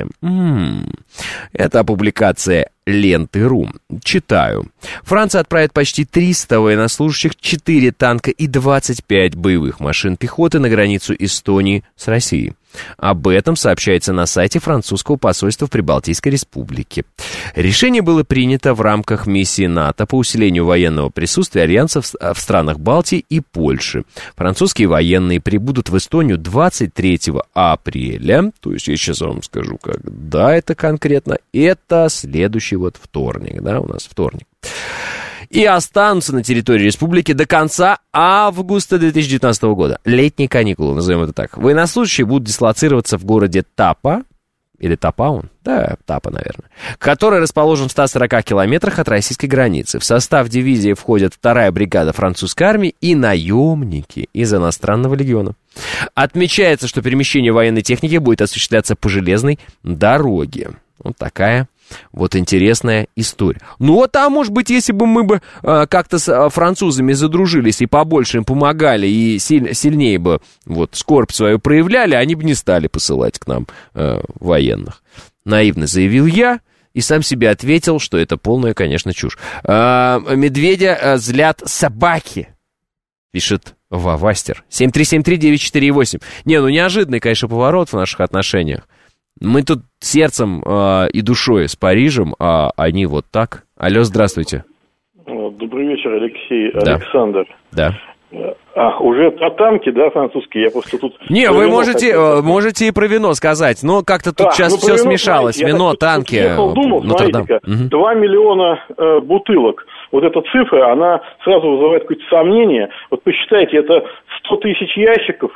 Это публикация Ленты.ру. Читаю. Франция отправит почти 300 военнослужащих, 4 танка и 25 боевых машин пехоты на границу Эстонии с Россией. Об этом сообщается на сайте французского посольства в Прибалтийской республике. Решение было принято в рамках миссии НАТО по усилению военного присутствия Альянса в странах Балтии и Польши. Французские военные прибудут в Эстонию 23 апреля. То есть я сейчас вам скажу, когда это конкретно. Это следующий вторник, да, у нас вторник. И останутся на территории республики до конца августа 2019 года. Летние каникулы, назовем это так. Военнослужащие будут дислоцироваться в городе Тапа, или Тапаун, да, Тапа, наверное, который расположен в 140 километрах от российской границы. В состав дивизии входят 2-я бригада французской армии и наемники из иностранного легиона. Отмечается, что перемещение военной техники будет осуществляться по железной дороге. Вот такая вот интересная история. Может быть, если бы мы бы как-то с французами задружились и побольше им помогали, и сильнее бы скорбь свою проявляли, они бы не стали посылать к нам военных. Наивно заявил я и сам себе ответил, что это полная, конечно, чушь. Медведя злят собаки, пишет Вавастер. 7373948. Неожиданный, конечно, поворот в наших отношениях. Мы тут сердцем и душой с Парижем, а они вот так. Алло, здравствуйте. Добрый вечер, Алексей. Да. Александр. Да. Уже про танки, да, французские? Я просто тут... Вы можете и про вино сказать, но как-то тут сейчас все смешалось. Знаете, вино, танки, думал, смотрите-ка, 2 миллиона бутылок. Вот эта цифра, она сразу вызывает какое-то сомнение. Вот посчитайте, это 100 тысяч ящиков,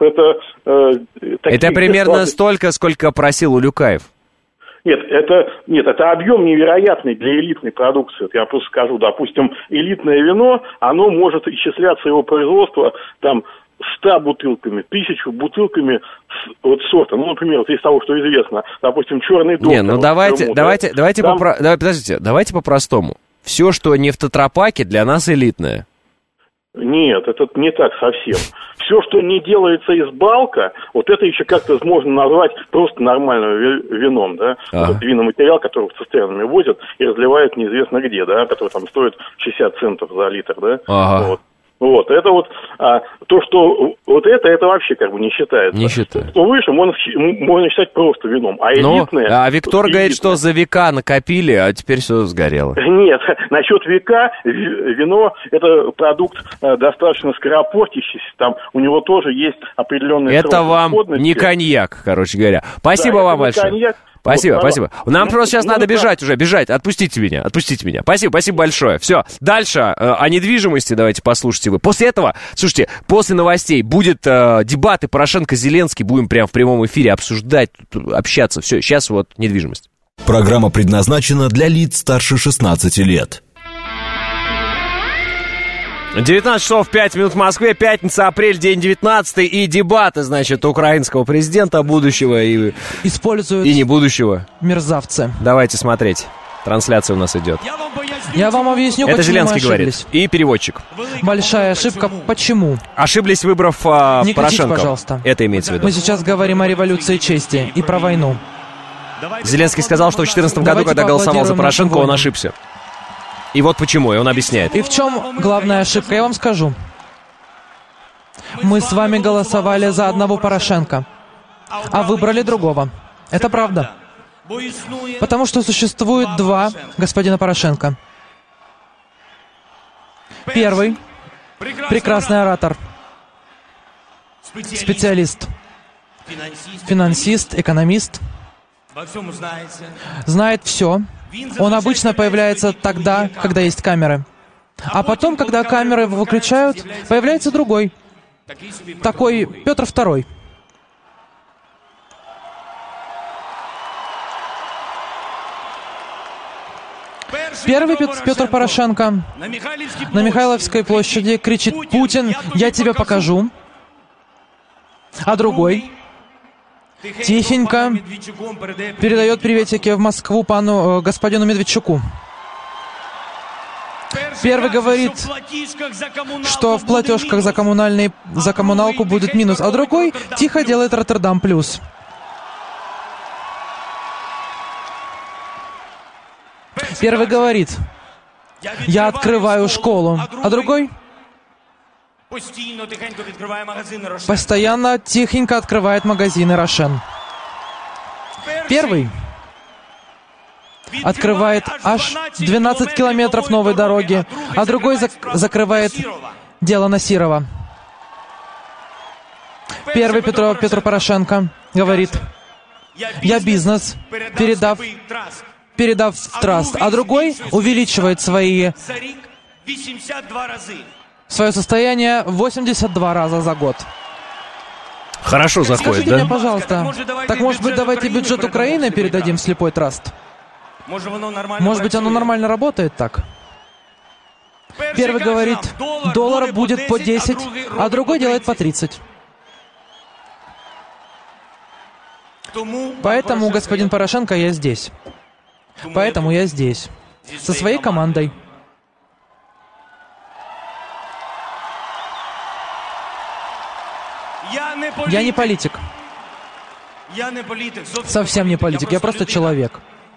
это примерно столько, сколько просил Улюкаев. Нет, это объем невероятный для элитной продукции. Я просто скажу, допустим, элитное вино, оно может исчисляться, его производство, 100 бутылками, 1000 бутылками сорта. Например, из того, что известно, допустим, черный доктор. Давайте по-простому. Все, что не в тетрапаке, для нас элитное. Нет, это не так совсем. Все, что не делается из балка, это еще как-то можно назвать просто нормальным вином, да? Этот винный материал, который в цистернами возят и разливают неизвестно где, да, который там стоит 60 центов за литр, да? Это то, что это вообще как бы не считается. Не считается. Что выше можно считать просто вином. А элитное... А Виктор говорит, что за века накопили, а теперь все сгорело. Нет, насчет века, вино это продукт достаточно скоропортящийся, там у него тоже есть определенные сроки. Это вам не коньяк, короче говоря. Спасибо вам большое. Коньяк. Спасибо. Нам просто сейчас надо бежать. Отпустите меня. Спасибо большое. Все, дальше о недвижимости давайте послушайте вы. После этого, слушайте, после новостей будет дебаты Порошенко-Зеленский. Будем прямо в прямом эфире обсуждать, общаться. Все, сейчас недвижимость. Программа предназначена для лиц старше 16 лет. 19 часов 5 минут в Москве, пятница, апрель, день 19 и дебаты, украинского президента будущего и используют и не будущего. Мерзавцы. Давайте смотреть. Трансляция у нас идет. Я вам боюсь Я вам объясню, это почему Зеленский мы ошиблись. говорит. И переводчик. Большая ошибка. Почему? Ошиблись, выбрав Не кричите, Порошенко. пожалуйста. Это имеется в виду. Мы сейчас говорим о революции чести и про войну. Зеленский сказал, что в 2014 году, когда голосовал за Порошенко, он ошибся. И вот почему, и он объясняет. И в чем главная ошибка, я вам скажу. Мы с вами голосовали за одного Порошенко, а выбрали другого. Это правда. Потому что существует два господина Порошенко. Первый — прекрасный оратор, специалист, финансист, экономист, знает все. Он обычно появляется тогда, когда есть камеры. А потом, когда камеры его выключают, появляется другой. Такой Петр II. Первый Петр Порошенко на Михайловской площади кричит: «Путин, я тебе покажу». А другой тихенько передает приветики в Москву господину Медведчуку. Первый говорит, что в платежках за коммуналку будет минус, а другой тихо делает Роттердам плюс. Первый говорит: я открываю школу, а другой постоянно тихенько открывает магазины Рошен. Первый открывает аж 12 километров новой дороги, а другой закрывает дело Насирова. Первый Петр Порошенко говорит: я бизнес, передав в траст, а другой увеличивает свое состояние 82 раза за год. Хорошо заходит, Скажите да? мне, пожалуйста, так может быть давайте бюджет Украины передадим в слепой траст? Может быть оно нормально работает так? Первый говорит, доллар будет по 10, а другой делает по 30. Поэтому, господин Порошенко, я здесь. Поэтому я здесь. Со своей командой. Я не политик. Совсем не политик. Я просто человек.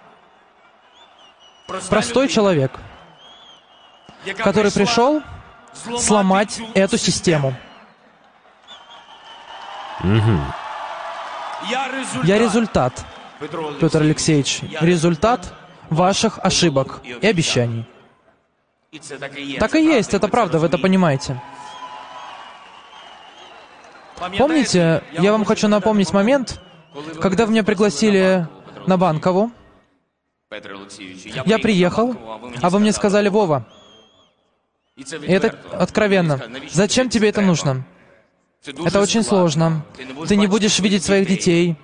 Простой человек, который пришел сломать эту систему. Я результат, Петр Алексеевич, результат ваших ошибок и обещаний. Так и есть, это правда, вы это понимаете. Помните, я вам хочу напомнить момент, когда вы меня пригласили на Банкову. Я приехал, а вы мне сказали: Вова, и это откровенно, зачем тебе это нужно? Это очень сложно. Ты не будешь видеть своих детей.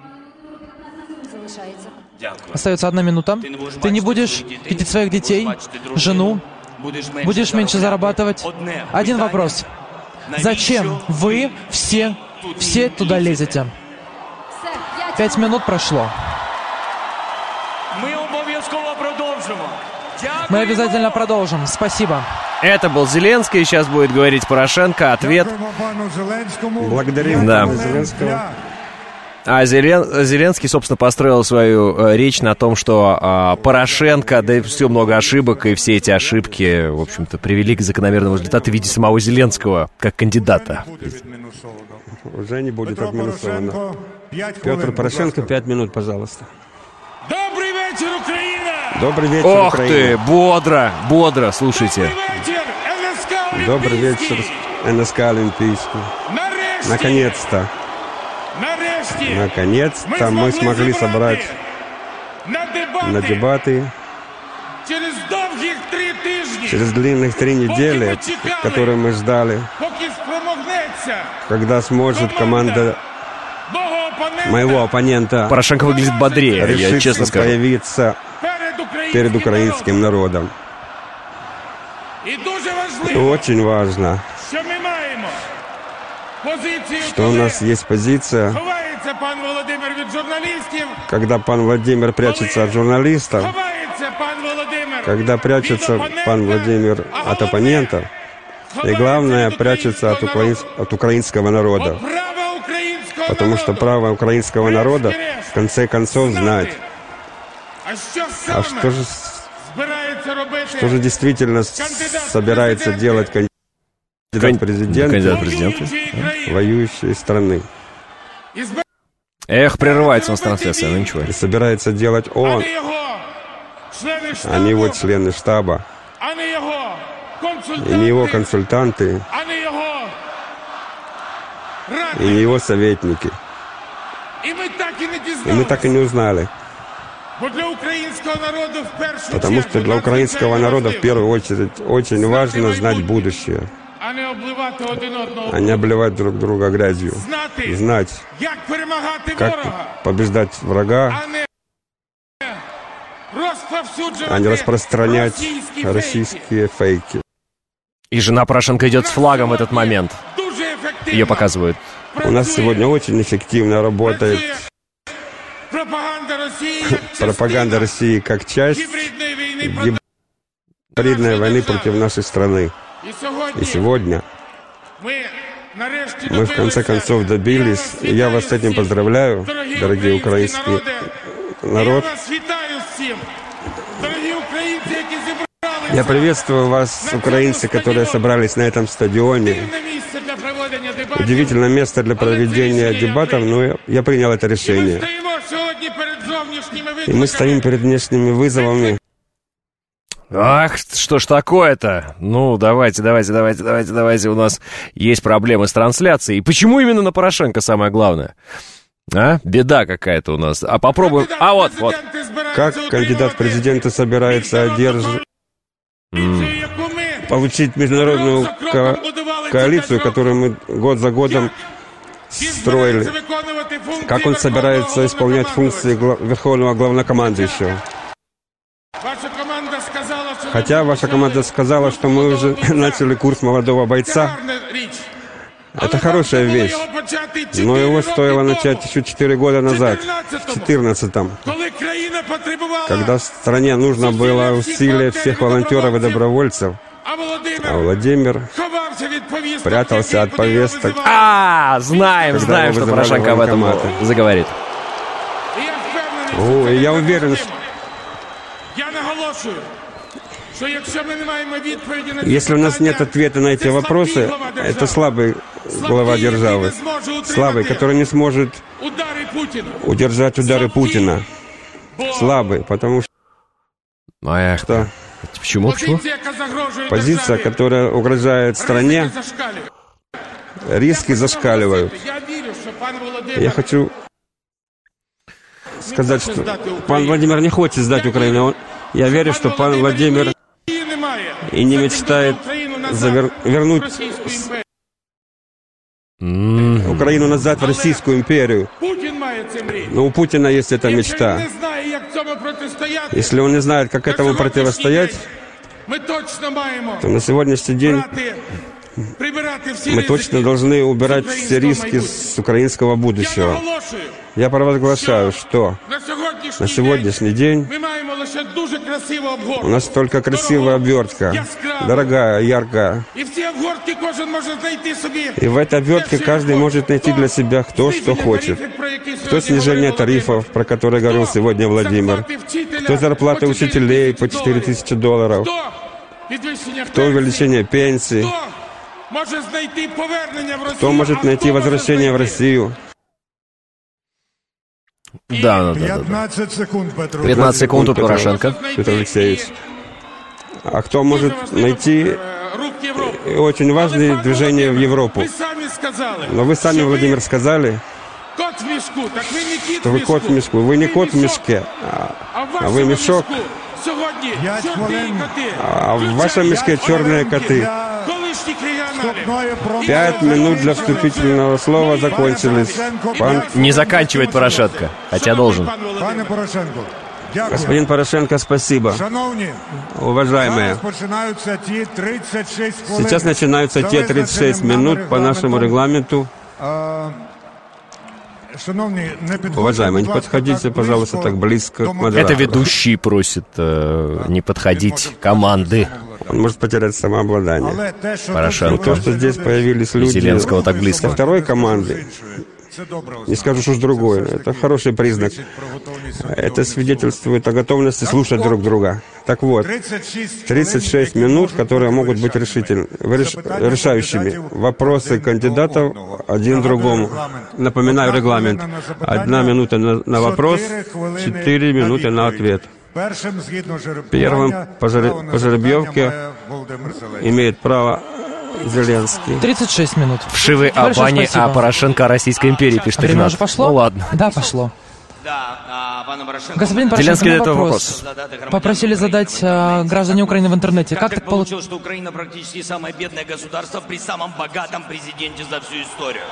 Остается 1 минута. Ты не будешь видеть своих детей, жену, будешь меньше зарабатывать. Один вопрос. Зачем вы все туда лезете? 5 минут прошло. Мы обязательно продолжим. Спасибо. Это был Зеленский, сейчас будет говорить Порошенко. Ответ. Благодарим Зеленского. А Зеленский, собственно, построил свою речь на том, что Порошенко, да и все много ошибок, и все эти ошибки, в общем-то, привели к закономерному результату в виде самого Зеленского как кандидата. Уже не будет отминусовано. Петр Порошенко, 5 минут, пожалуйста. Добрый вечер, Украина! Добрый вечер, Ох Украина! Ох ты, бодро, слушайте. Добрый вечер, НСК Олимпийский. Наконец-то. Наконец-то мы смогли собрать на дебаты через длинных 3 недели, которые мы ждали, когда сможет команда моего оппонента Порошенко выглядит бодрее, я честно скажу, появиться перед украинским народом. И очень важно, что у нас есть позиция, когда пан Владимир прячется от журналистов, когда прячется пан Владимир от оппонента, и главное, прячется от украинского народа. Потому что право украинского народа в конце концов знать. А что же действительно собирается делать кандидат президента воюющей страны? Эх, прерывается у нас трансляция, ну ничего. И собирается делать он, а не его члены штаба, и не его консультанты, и не его советники. И мы так и не узнали. Потому что для украинского народа в первую очередь очень важно знать будущее, а не обливать друг друга грязью. Знать, как побеждать врага, а не распространять российские фейки. И жена Порошенко идет с флагом в этот момент. Ее показывают. У нас сегодня очень эффективно работает пропаганда России как часть гибридной войны против нашей страны. И сегодня мы в конце концов добились, и я вас с этим поздравляю, дорогие украинский народ. Я приветствую вас, украинцы, которые собрались на этом стадионе. Удивительное место для проведения дебатов, но я принял это решение. И мы стоим перед внешними вызовами. Ах, что ж такое-то? Ну, давайте. У нас есть проблемы с трансляцией. И почему именно на Порошенко самое главное? А? Беда какая-то у нас. А попробуем... А вот. Как кандидат в президенты собирается получить международную коалицию, которую мы год за годом строили? Как он собирается исполнять функции верховного главнокомандующего? Хотя ваша команда сказала, что мы уже начали курс молодого бойца. Это хорошая вещь. Но его стоило начать еще 4 года назад, в 2014-м, когда стране нужно было усилие всех волонтеров и добровольцев. А Владимир прятался от повесток. Знаем, что Порошенко об этом заговорит. И я уверен, что если у нас нет ответа на эти вопросы, это слабый глава державы. Слабый, который не сможет удержать удары Путина. Слабый, потому что... Почему? Позиция, которая угрожает стране, риски зашкаливают. Я хочу сказать, что пан Владимир не хочет сдать Украину. Я верю, что пан Владимир и не мечтает вернуть Украину назад в Российскую империю. Но у Путина есть эта мечта. Если он не знает, как этому противостоять, то на сегодняшний день мы точно должны убирать все риски с украинского будущего. Я провозглашаю, что на сегодняшний день у нас только красивая обвертка, дорогая, яркая. И в этой обвертке каждый может найти для себя кто что хочет. Кто снижение тарифов, про которые говорил сегодня Владимир, кто зарплаты учителей по $4000, кто увеличение пенсий, кто может найти возвращение в Россию. Да. 15 секунд у Порошенко. Петр Алексеевич. А кто может найти очень важные движения в Европу? Но вы сами, Владимир, сказали, что вы кот в мешку. Вы не кот в мешке, а вы мешок. А в вашем мешке черные коты. 5 минут для вступительного слова закончились. Не заканчивает Порошенко, хотя должен. Господин Порошенко, спасибо. Уважаемые, сейчас начинаются те 36 минут по нашему регламенту, Уважаемые, не подходите, пожалуйста, так близко к модератору. Это ведущий просит не подходить команды. Он может потерять самообладание. Порошенко. То, что здесь появились люди Зеленского так близко. со второй команды, не скажу, что с другой, это хороший признак. Это свидетельствует о готовности слушать друг друга. Так вот, 36 минут, которые могут быть решающими. Вопросы кандидатов один другому. Напоминаю регламент. 1 минута на вопрос, 4 минуты на ответ. Первым по жеребьевке имеет право Зеленский. 36 минут. Вшивы о бане, а Порошенко о Российской империи, пишет Время Ренат. уже пошло? Ну ладно. Да, пошло. Господин Порошенко, вопрос. Попросили задать граждане Украины в интернете. Как так получилось, что Украина практически самое бедное государство при самом богатом президенте за всю историю?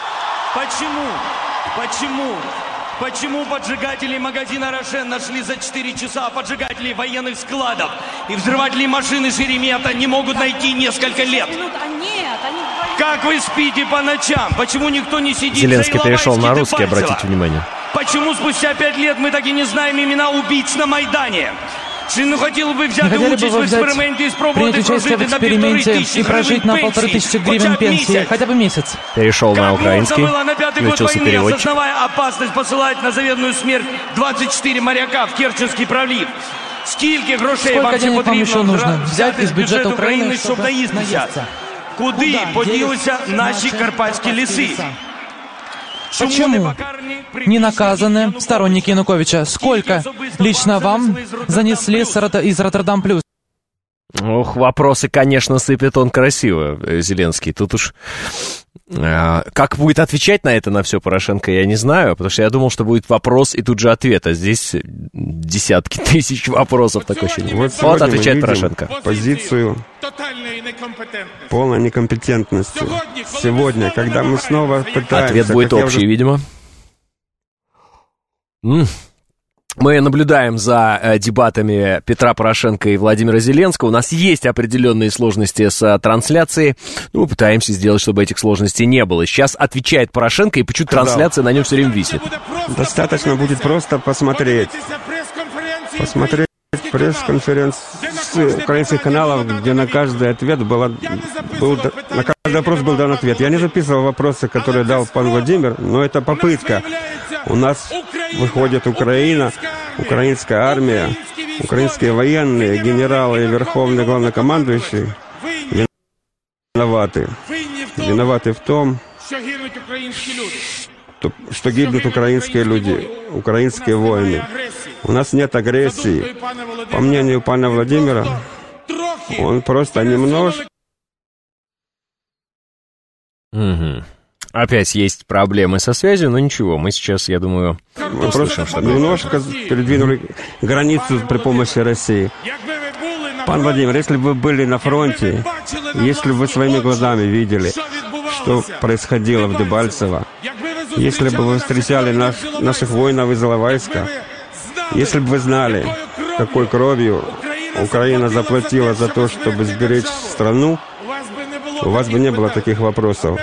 Почему поджигатели магазина «Рошен» нашли за 4 часа, поджигателей военных складов и взрывателей машины «Шеремета» не могут найти несколько лет? Как вы спите по ночам? Почему никто не сидит? Зеленский перешел на русский, обратите внимание. Почему спустя 5 лет мы так и не знаем имена убийц на Майдане? Не хотели бы взять участь в эксперименте и принять участие в эксперименте и прожить на 1500 гривен пенсии хотя бы месяц. Перешел на украинский, включился переводчик. Осознавая опасность посылать на заветную смерть 24 моряка в Керченский пролив. Сколько денег вам еще нужно взять из бюджета Украины, чтобы наесться? Куда поділися наші карпатські ліси? Почему не наказаны сторонники Януковича? Сколько лично вам занесли из Роттердам плюс? Ох, вопросы, конечно, сыпет он красиво, Зеленский. Тут уж... Как будет отвечать на это, на все Порошенко, я не знаю, потому что я думал, что будет вопрос и тут же ответ, а здесь десятки тысяч вопросов, такое ощущение. Вот отвечает Порошенко. Позицию полной некомпетентности. Сегодня, когда мы снова пытаемся... Ответ будет общий, видимо. Мы наблюдаем за дебатами Петра Порошенко и Владимира Зеленского. У нас есть определенные сложности с трансляцией. Мы пытаемся сделать, чтобы этих сложностей не было. Сейчас отвечает Порошенко, и почему-то трансляция на нем все время висит. Достаточно будет просто посмотреть пресс-конференции украинских каналов, где на каждый ответ на каждый вопрос был дан ответ. Я не записывал вопросы, которые дал пан Владимир, но это попытка. У нас выходит Украина, украинская армия, украинские военные, генералы и верховный главнокомандующий виноваты. Виноваты в том, что гибнут украинские люди, украинские воины. У нас нет агрессии. По мнению пана Владимира, он просто немножко... Опять есть проблемы со связью, но ничего, мы сейчас, я думаю, услышим, что немножко передвинули границу при помощи России. Пан Владимир, если бы вы были на фронте, если бы вы своими глазами видели, что происходило в Дебальцево, если бы вы встречали наших воинов из Иловайска, если бы вы знали, какой кровью Украина заплатила за то, чтобы сберечь страну, у вас бы не было таких вопросов.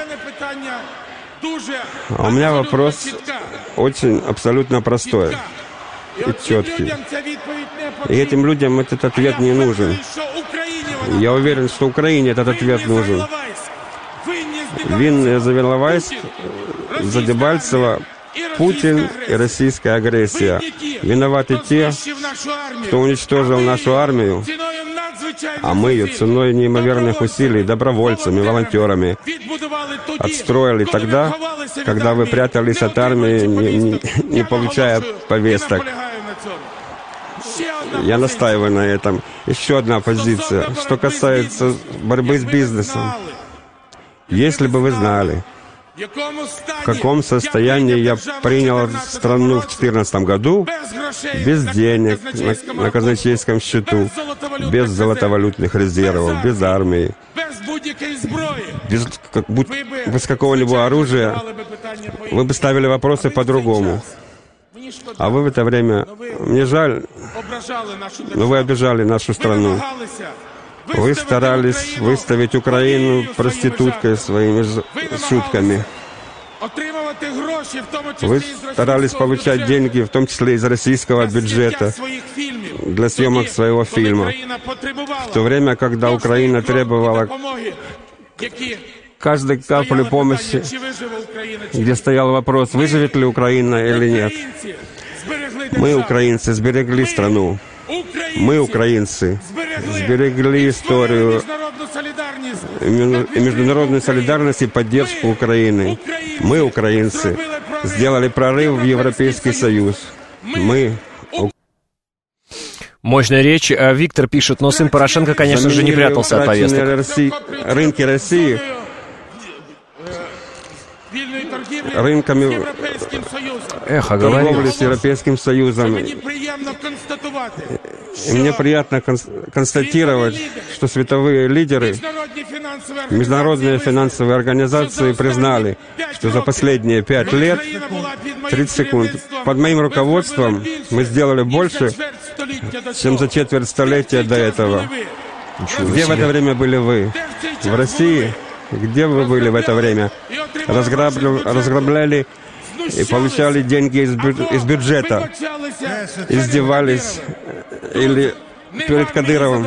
А у меня вопрос очень абсолютно простой и четкий. И этим людям этот ответ не нужен. Я уверен, что Украине этот ответ нужен. Винные за Иловайск, за Дебальцево, Путин и российская агрессия. Виноваты те, кто уничтожил нашу армию, а мы ее ценой неимоверных усилий, добровольцами, волонтерами отстроили тогда, когда вы прятались от армии, не получая повесток. Я настаиваю на этом. Еще одна позиция. Что касается борьбы с бизнесом. Если бы вы знали, в каком состоянии я принял страну в 2014 году, без денег на казначейском счету, без золотовалютных резервов, без армии, без какого-либо оружия, вы бы ставили вопросы по-другому. А вы в это время, мне жаль, но вы обижали нашу страну. Вы старались выставить Украину проституткой своими шутками. Вы старались получать деньги, в том числе из российского бюджета, для съемок своего фильма. В то время, когда Украина требовала каждой капли помощи, где стоял вопрос, выживет ли Украина или нет. Мы, украинцы, сберегли страну. Мы, украинцы, сберегли историю и международную солидарность и поддержку Украины. Мы, украинцы, сделали прорыв в Европейский Союз. Мы... Мощная речь. Виктор пишет, но сын Порошенко, конечно же, не прятался от повесток. Рынки России рынками торговли с Европейским Союзом. И мне приятно констатировать, что световые лидеры, международные финансовые организации признали, что за последние 5 лет, 30 секунд, под моим руководством мы сделали больше, чем за четверть столетия до этого. Где в это время были вы? В России? Где вы были в это время? Разграбляли и получали деньги из бюджета. Издевались или перед Кадыровым.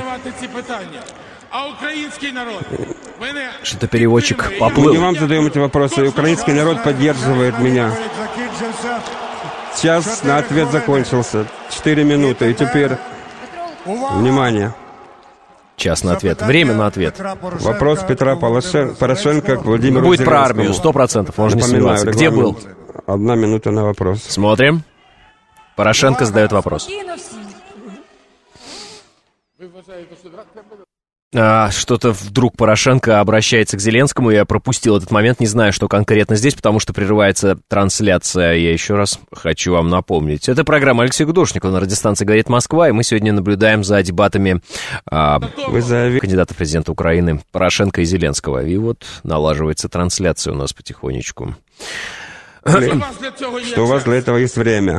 Что-то переводчик поплыл. Мы не вам задаем эти вопросы. Украинский народ поддерживает меня. Час на ответ закончился. 4 минуты. И теперь, внимание. Час на ответ. Время на ответ. Вопрос Петра Порошенко к Владимиру Будет про армию, 100%, можно не сомневаться. Где был? 1 минута на вопрос. Смотрим. Порошенко задает вопрос. Что-то вдруг Порошенко обращается к Зеленскому. Я пропустил этот момент, не знаю, что конкретно здесь, потому что прерывается трансляция. Я еще раз хочу вам напомнить. Это программа Алексея Гудошникова на радиостанции «Говорит Москва», и мы сегодня наблюдаем за дебатами кандидата в президента Украины Порошенко и Зеленского. И вот налаживается трансляция у нас потихонечку. Что у вас для этого есть время?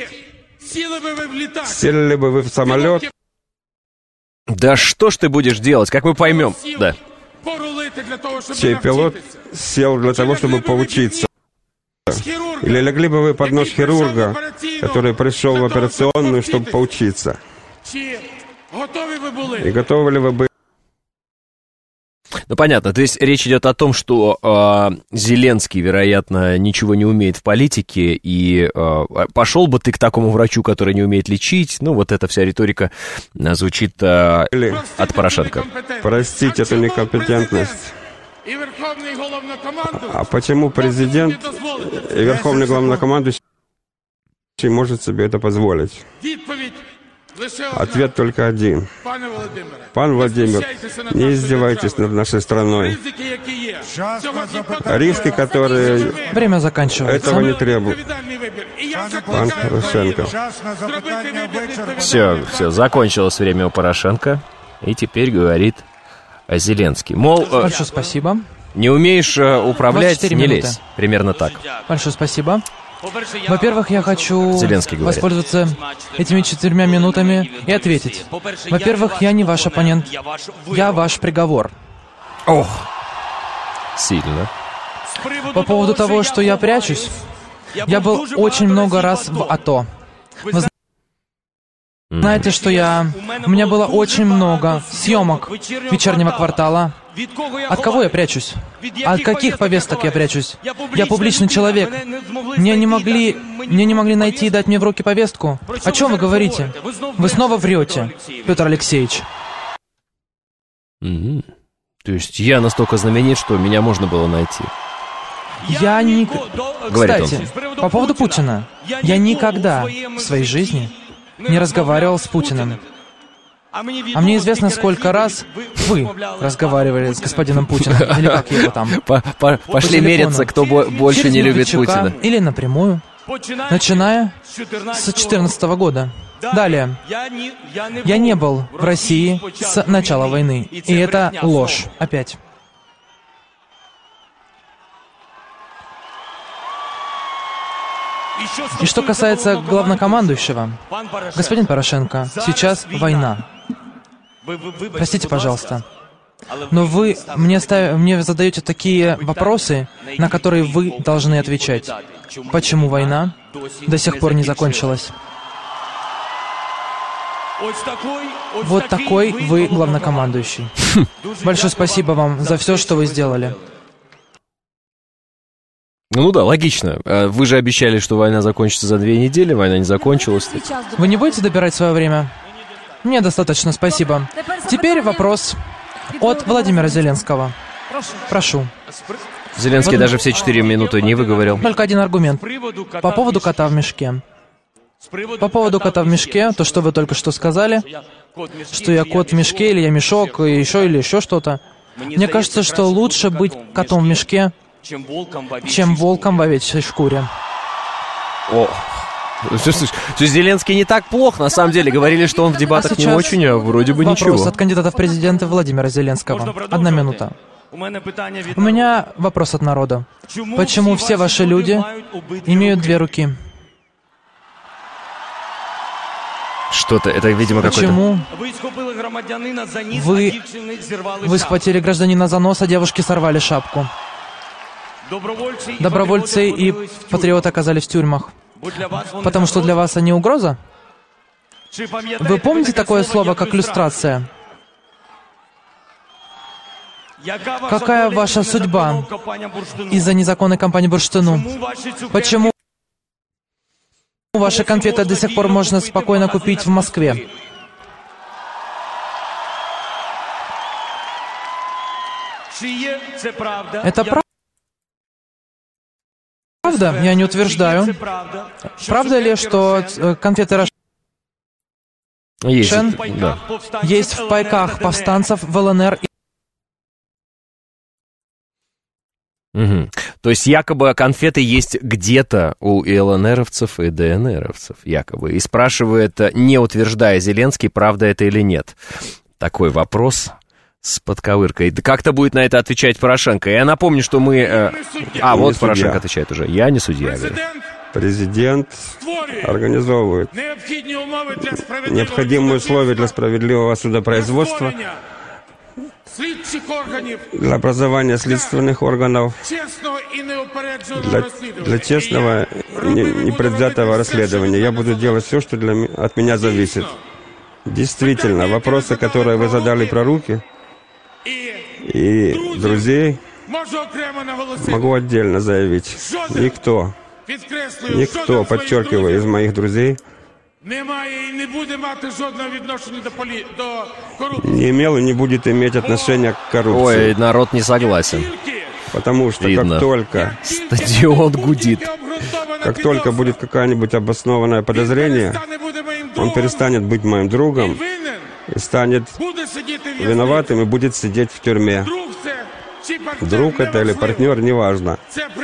Сели бы вы в самолет? Да что ж ты будешь делать, как мы поймем? Да. Чей пилот сел для того, чтобы поучиться? Или легли бы вы под нож хирурга, который пришел в операционную, чтобы поучиться? И готовы ли вы были? Ну, понятно, то есть речь идет о том, что Зеленский, вероятно, ничего не умеет в политике, и пошел бы ты к такому врачу, который не умеет лечить, ну, вот эта вся риторика звучит от Порошенко. Простите эту некомпетентность. А почему президент и верховный главнокомандующий может себе это позволить? Ответ только один. Пан Владимир, не издевайтесь над нашей страной. Риски, которые... Время заканчивается. Этого не требуют. Пан Порошенко. Все, закончилось время у Порошенко. И теперь говорит Зеленский. Мол, большое спасибо. Не умеешь управлять, не лезь. Примерно так. Большое спасибо. Во-первых, я хочу воспользоваться этими 4 минутами и ответить. Во-первых, я не ваш оппонент, я ваш приговор. Ох, сильно. По поводу того, что я прячусь, я был очень много раз в АТО. Вы знаете, что у меня было очень много съемок «Вечернего квартала». От кого я прячусь? От каких повесток я прячусь? Я публичный человек. Мне не могли найти и дать мне в руки повестку. О чем вы говорите? Вы снова врете, Петр Алексеевич. То есть я настолько знаменит, что меня можно было найти. Кстати, по поводу Путина. Я никогда в своей жизни не разговаривал с Путиным. А мне известно, сколько раз вы разговаривали с господином Путиным, или как его там. Пошли мериться, кто больше не любит Путина. Или напрямую, начиная с 2014 года. Далее. Я не был в России с начала войны, и это ложь. Опять. И что касается главнокомандующего, господин Порошенко, сейчас война. Простите, пожалуйста. Но вы мне задаете такие вопросы, на которые вы должны отвечать. Почему война до сих пор не закончилась? Вот такой вы главнокомандующий. Большое спасибо вам за все, что вы сделали. Ну да, логично. Вы же обещали, что война закончится за 2 недели, война не закончилась. Вы не будете добирать свое время? Мне достаточно, спасибо. Теперь вопрос от Владимира Зеленского. Прошу. Зеленский даже все 4 минуты не выговорил. Только один аргумент. По поводу кота в мешке. По поводу кота в мешке, то, что вы только что сказали, что я кот в мешке, или я мешок, или еще что-то. Мне кажется, что лучше быть котом в мешке, чем волком в овечьей шкуре. О, Зеленский не так плох, на самом деле. Говорили, что он в дебатах не очень, а вроде бы ничего. Вопрос от кандидата в президенты Владимира Зеленского. 1 минута. У меня вопрос от народа. Почему все ваши люди имеют 2 руки? Что-то, это, видимо, какой-то... Почему вы схватили гражданина за нос, а девушки сорвали шапку? Добровольцы и патриоты оказались в тюрьмах. Потому что для вас они угроза? Вы помните такое слово, как люстрация? Какая ваша судьба из-за незаконной кампании Бурштину? Почему ваши конфеты до сих пор можно спокойно купить в Москве? Это правда? Правда? Я не утверждаю. Правда ли, что конфеты Рошен есть в пайках повстанцев в ЛНР? Угу. То есть якобы конфеты есть где-то у и ЛНРовцев, и ДНРовцев, якобы. И спрашивает, не утверждая Зеленский, правда это или нет. Такой вопрос с подковыркой. Да как-то будет на это отвечать Порошенко. Я напомню, что мы... вот Порошенко отвечает уже. Я не судья. Президент организовывает необходимые условия для справедливого судопроизводства, для образования следственных органов, для честного и непредвзятого расследования. Я буду делать все, что от меня зависит. Действительно, вопросы, которые вы задали про руки и друзей, могу отдельно заявить. Никто, подчеркиваю, из моих друзей не имел и не будет иметь отношения к коррупции. Ой, народ не согласен. Потому что видно. Как только стадион гудит, как только будет какое-нибудь обоснованное подозрение, он перестанет быть моим другом и станет виноватым и будет сидеть в тюрьме. Друг это или партнер, неважно.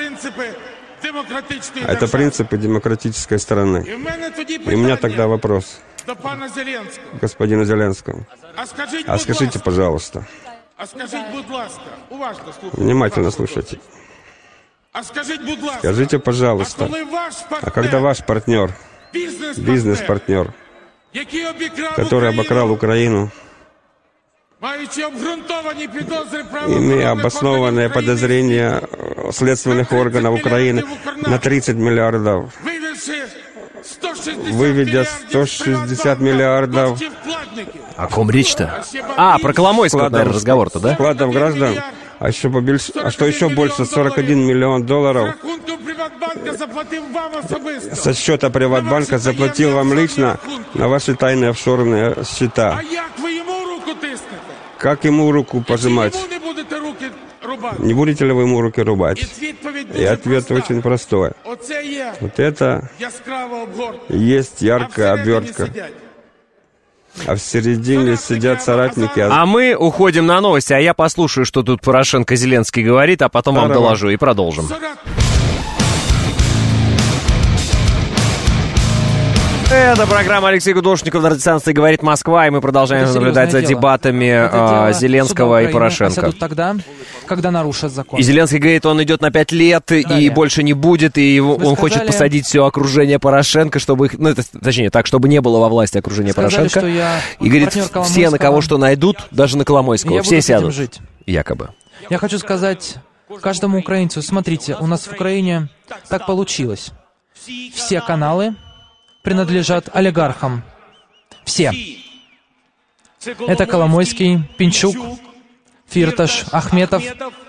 Это принципы демократической страны. И у меня тогда вопрос к господину Зеленскому. А скажите, пожалуйста, внимательно слушайте. Скажите, пожалуйста, а когда ваш партнер, бизнес-партнер, который обокрал Украину, имея обоснованное подозрение следственных органов Украины на 30 миллиардов, выведя 160 миллиардов... О ком речь-то? Про Коломойского, наверное, разговор-то, да? Вкладов граждан, а что еще больше, 41 миллион долларов со счета Приватбанка заплатил вам лично на ваши тайные офшорные счета. Как ему руку пожимать? Не будете ли вы ему руки рубать? И ответ очень простой. Вот это есть яркая обвертка. А в середине сидят соратники. А мы уходим на новости, а я послушаю, что тут Порошенко Зеленский говорит, а потом вам доложу и продолжим. Это программа Алексей Гудошников на радиостанции «Говорит Москва», и мы продолжаем наблюдать за дебатами Зеленского и Порошенко. Тогда, когда нарушат закон. И Зеленский говорит, он идет на 5 лет далее. И больше не будет, и он хочет посадить все окружение Порошенко, чтобы их, точнее так, чтобы не было во власти окружения Порошенко. И говорит, все, на кого что найдут, даже на Коломойского, все сядут. Жить. Якобы. Я хочу сказать каждому украинцу, смотрите, у нас в Украине так получилось. Все каналы принадлежат олигархам. Все. Это Коломойский, Пинчук, Фирташ, Ахметов.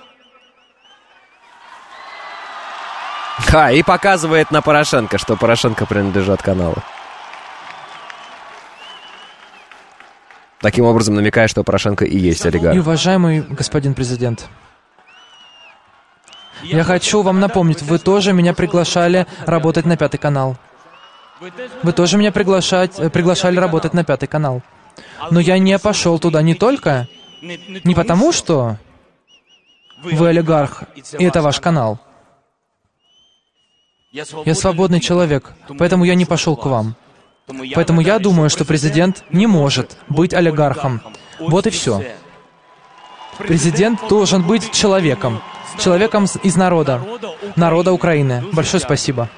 И показывает на Порошенко, что Порошенко принадлежат каналы. Таким образом намекая, что Порошенко и есть олигарх. И, уважаемый господин президент, я хочу вам напомнить, вы тоже меня приглашали работать на 5 канал. Вы тоже меня приглашали работать на 5 канал. Но я не пошел туда не только, не потому что вы олигарх, и это ваш канал. Я свободный человек, поэтому я не пошел к вам. Поэтому я думаю, что президент не может быть олигархом. Вот и все. Президент должен быть человеком. Человеком из народа. Народа Украины. Большое спасибо.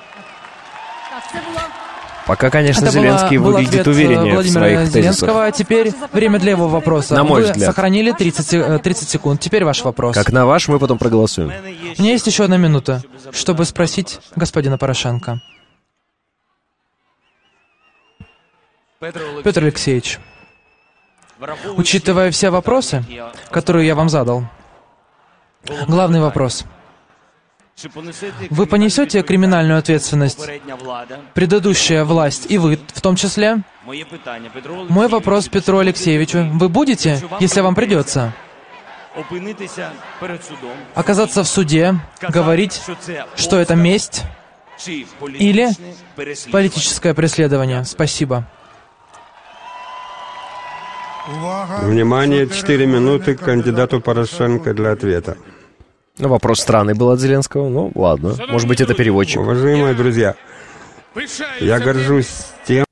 Пока, конечно, Зеленский выглядит увереннее в своих тезисах. А теперь время для его вопроса. На мой взгляд. Вы сохранили 30 секунд. Теперь ваш вопрос. Как на ваш, мы потом проголосуем. У меня есть еще 1 минута, чтобы спросить господина Порошенко. Петр Алексеевич, учитывая все вопросы, которые я вам задал, главный вопрос. Вы понесете криминальную ответственность, предыдущая власть, и вы в том числе? Мой вопрос Петру Алексеевичу. Вы будете, если вам придется, оказаться в суде, говорить, что это месть или политическое преследование? Спасибо. Внимание, 4 минуты кандидату Порошенко для ответа. Вопрос странный был от Зеленского, ну ладно, может быть, это переводчик. Уважаемые друзья, я горжусь тем...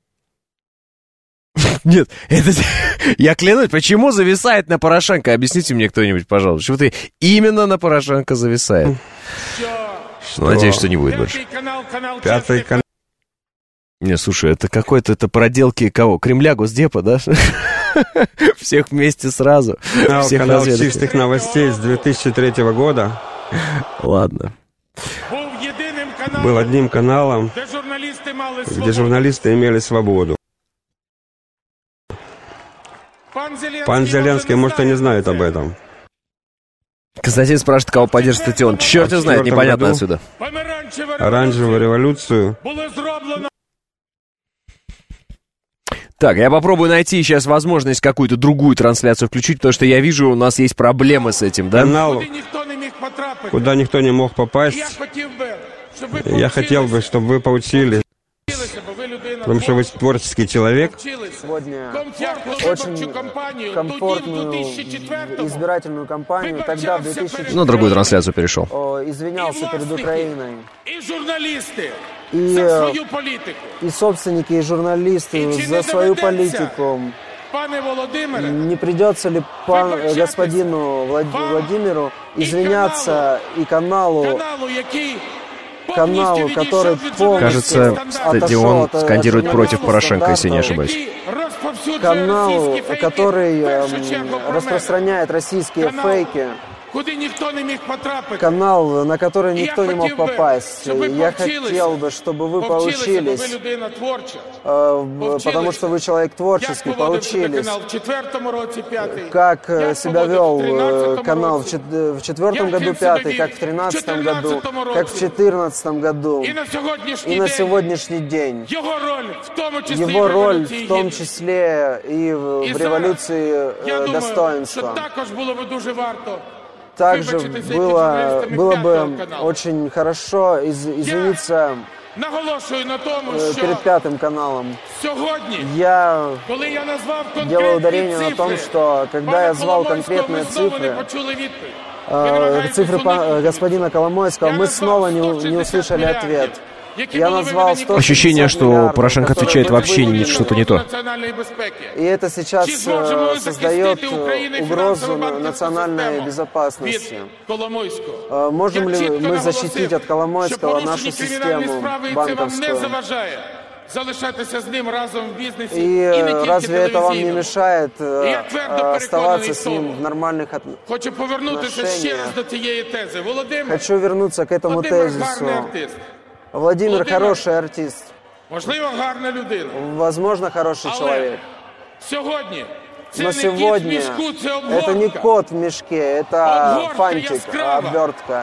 Нет, это... Я клянусь, почему зависает на Порошенко? Объясните мне кто-нибудь, пожалуйста. Чего ты именно на Порошенко зависает? Надеюсь, что не будет больше. 5 канал. Не, слушай, это какой-то, это проделки кого? Кремля, Госдепа, да? Всех вместе сразу. Канал чистых новостей с 2003 года. Ладно. Был одним каналом, где журналисты имели свободу. Пан Зеленский, может, и не знает об этом. Константин спрашивает, кого поддержит стадион. Черт его знает, непонятно отсюда. Оранжевую революцию. Так, я попробую найти сейчас возможность какую-то другую трансляцию включить, потому что я вижу, у нас есть проблемы с этим, да? Канал, куда никто не мог попасть. Я хотел бы, чтобы вы поучились, потому что вы творческий человек. Сегодня очень комфортную избирательную кампанию. Тогда в 2004 на другую трансляцию перешел. Извинялся перед Украиной. И журналисты и, за свою политику. И собственники, и журналисты за свою политику. Не придется ли господину Владимиру извиняться и каналу, который полностью кажется, стадион скандирует против Порошенко, если не ошибаюсь. Каналу, который распространяет российские фейки. Канал, на который никто не мог попасть. Я хотел бы, чтобы вы поучились, потому что вы человек творческий, поучились, как себя вел канал в 2004 году 5, как в 2013 году, как в 2014 году и на сегодняшний день. Его роль в том числе и в революции достоинства. Также было бы очень хорошо извиниться перед 5 каналом. Я делаю ударение на том, что когда я звал конкретные цифры господина Коломойского, мы снова не услышали ответ. Я назвал 160 Ощущение, что Порошенко отвечает вообще что-то не то. И это сейчас создает угрозу национальной безопасности. Можем ли мы защитить от Коломойского нашу систему банковскую? И разве это вам не мешает оставаться с ним в нормальных отношениях? Хочу вернуться к этому тезису. Владимир хороший артист. Возможно, хороший человек. Но сегодня это не кот в мешке, это фантик, обвертка,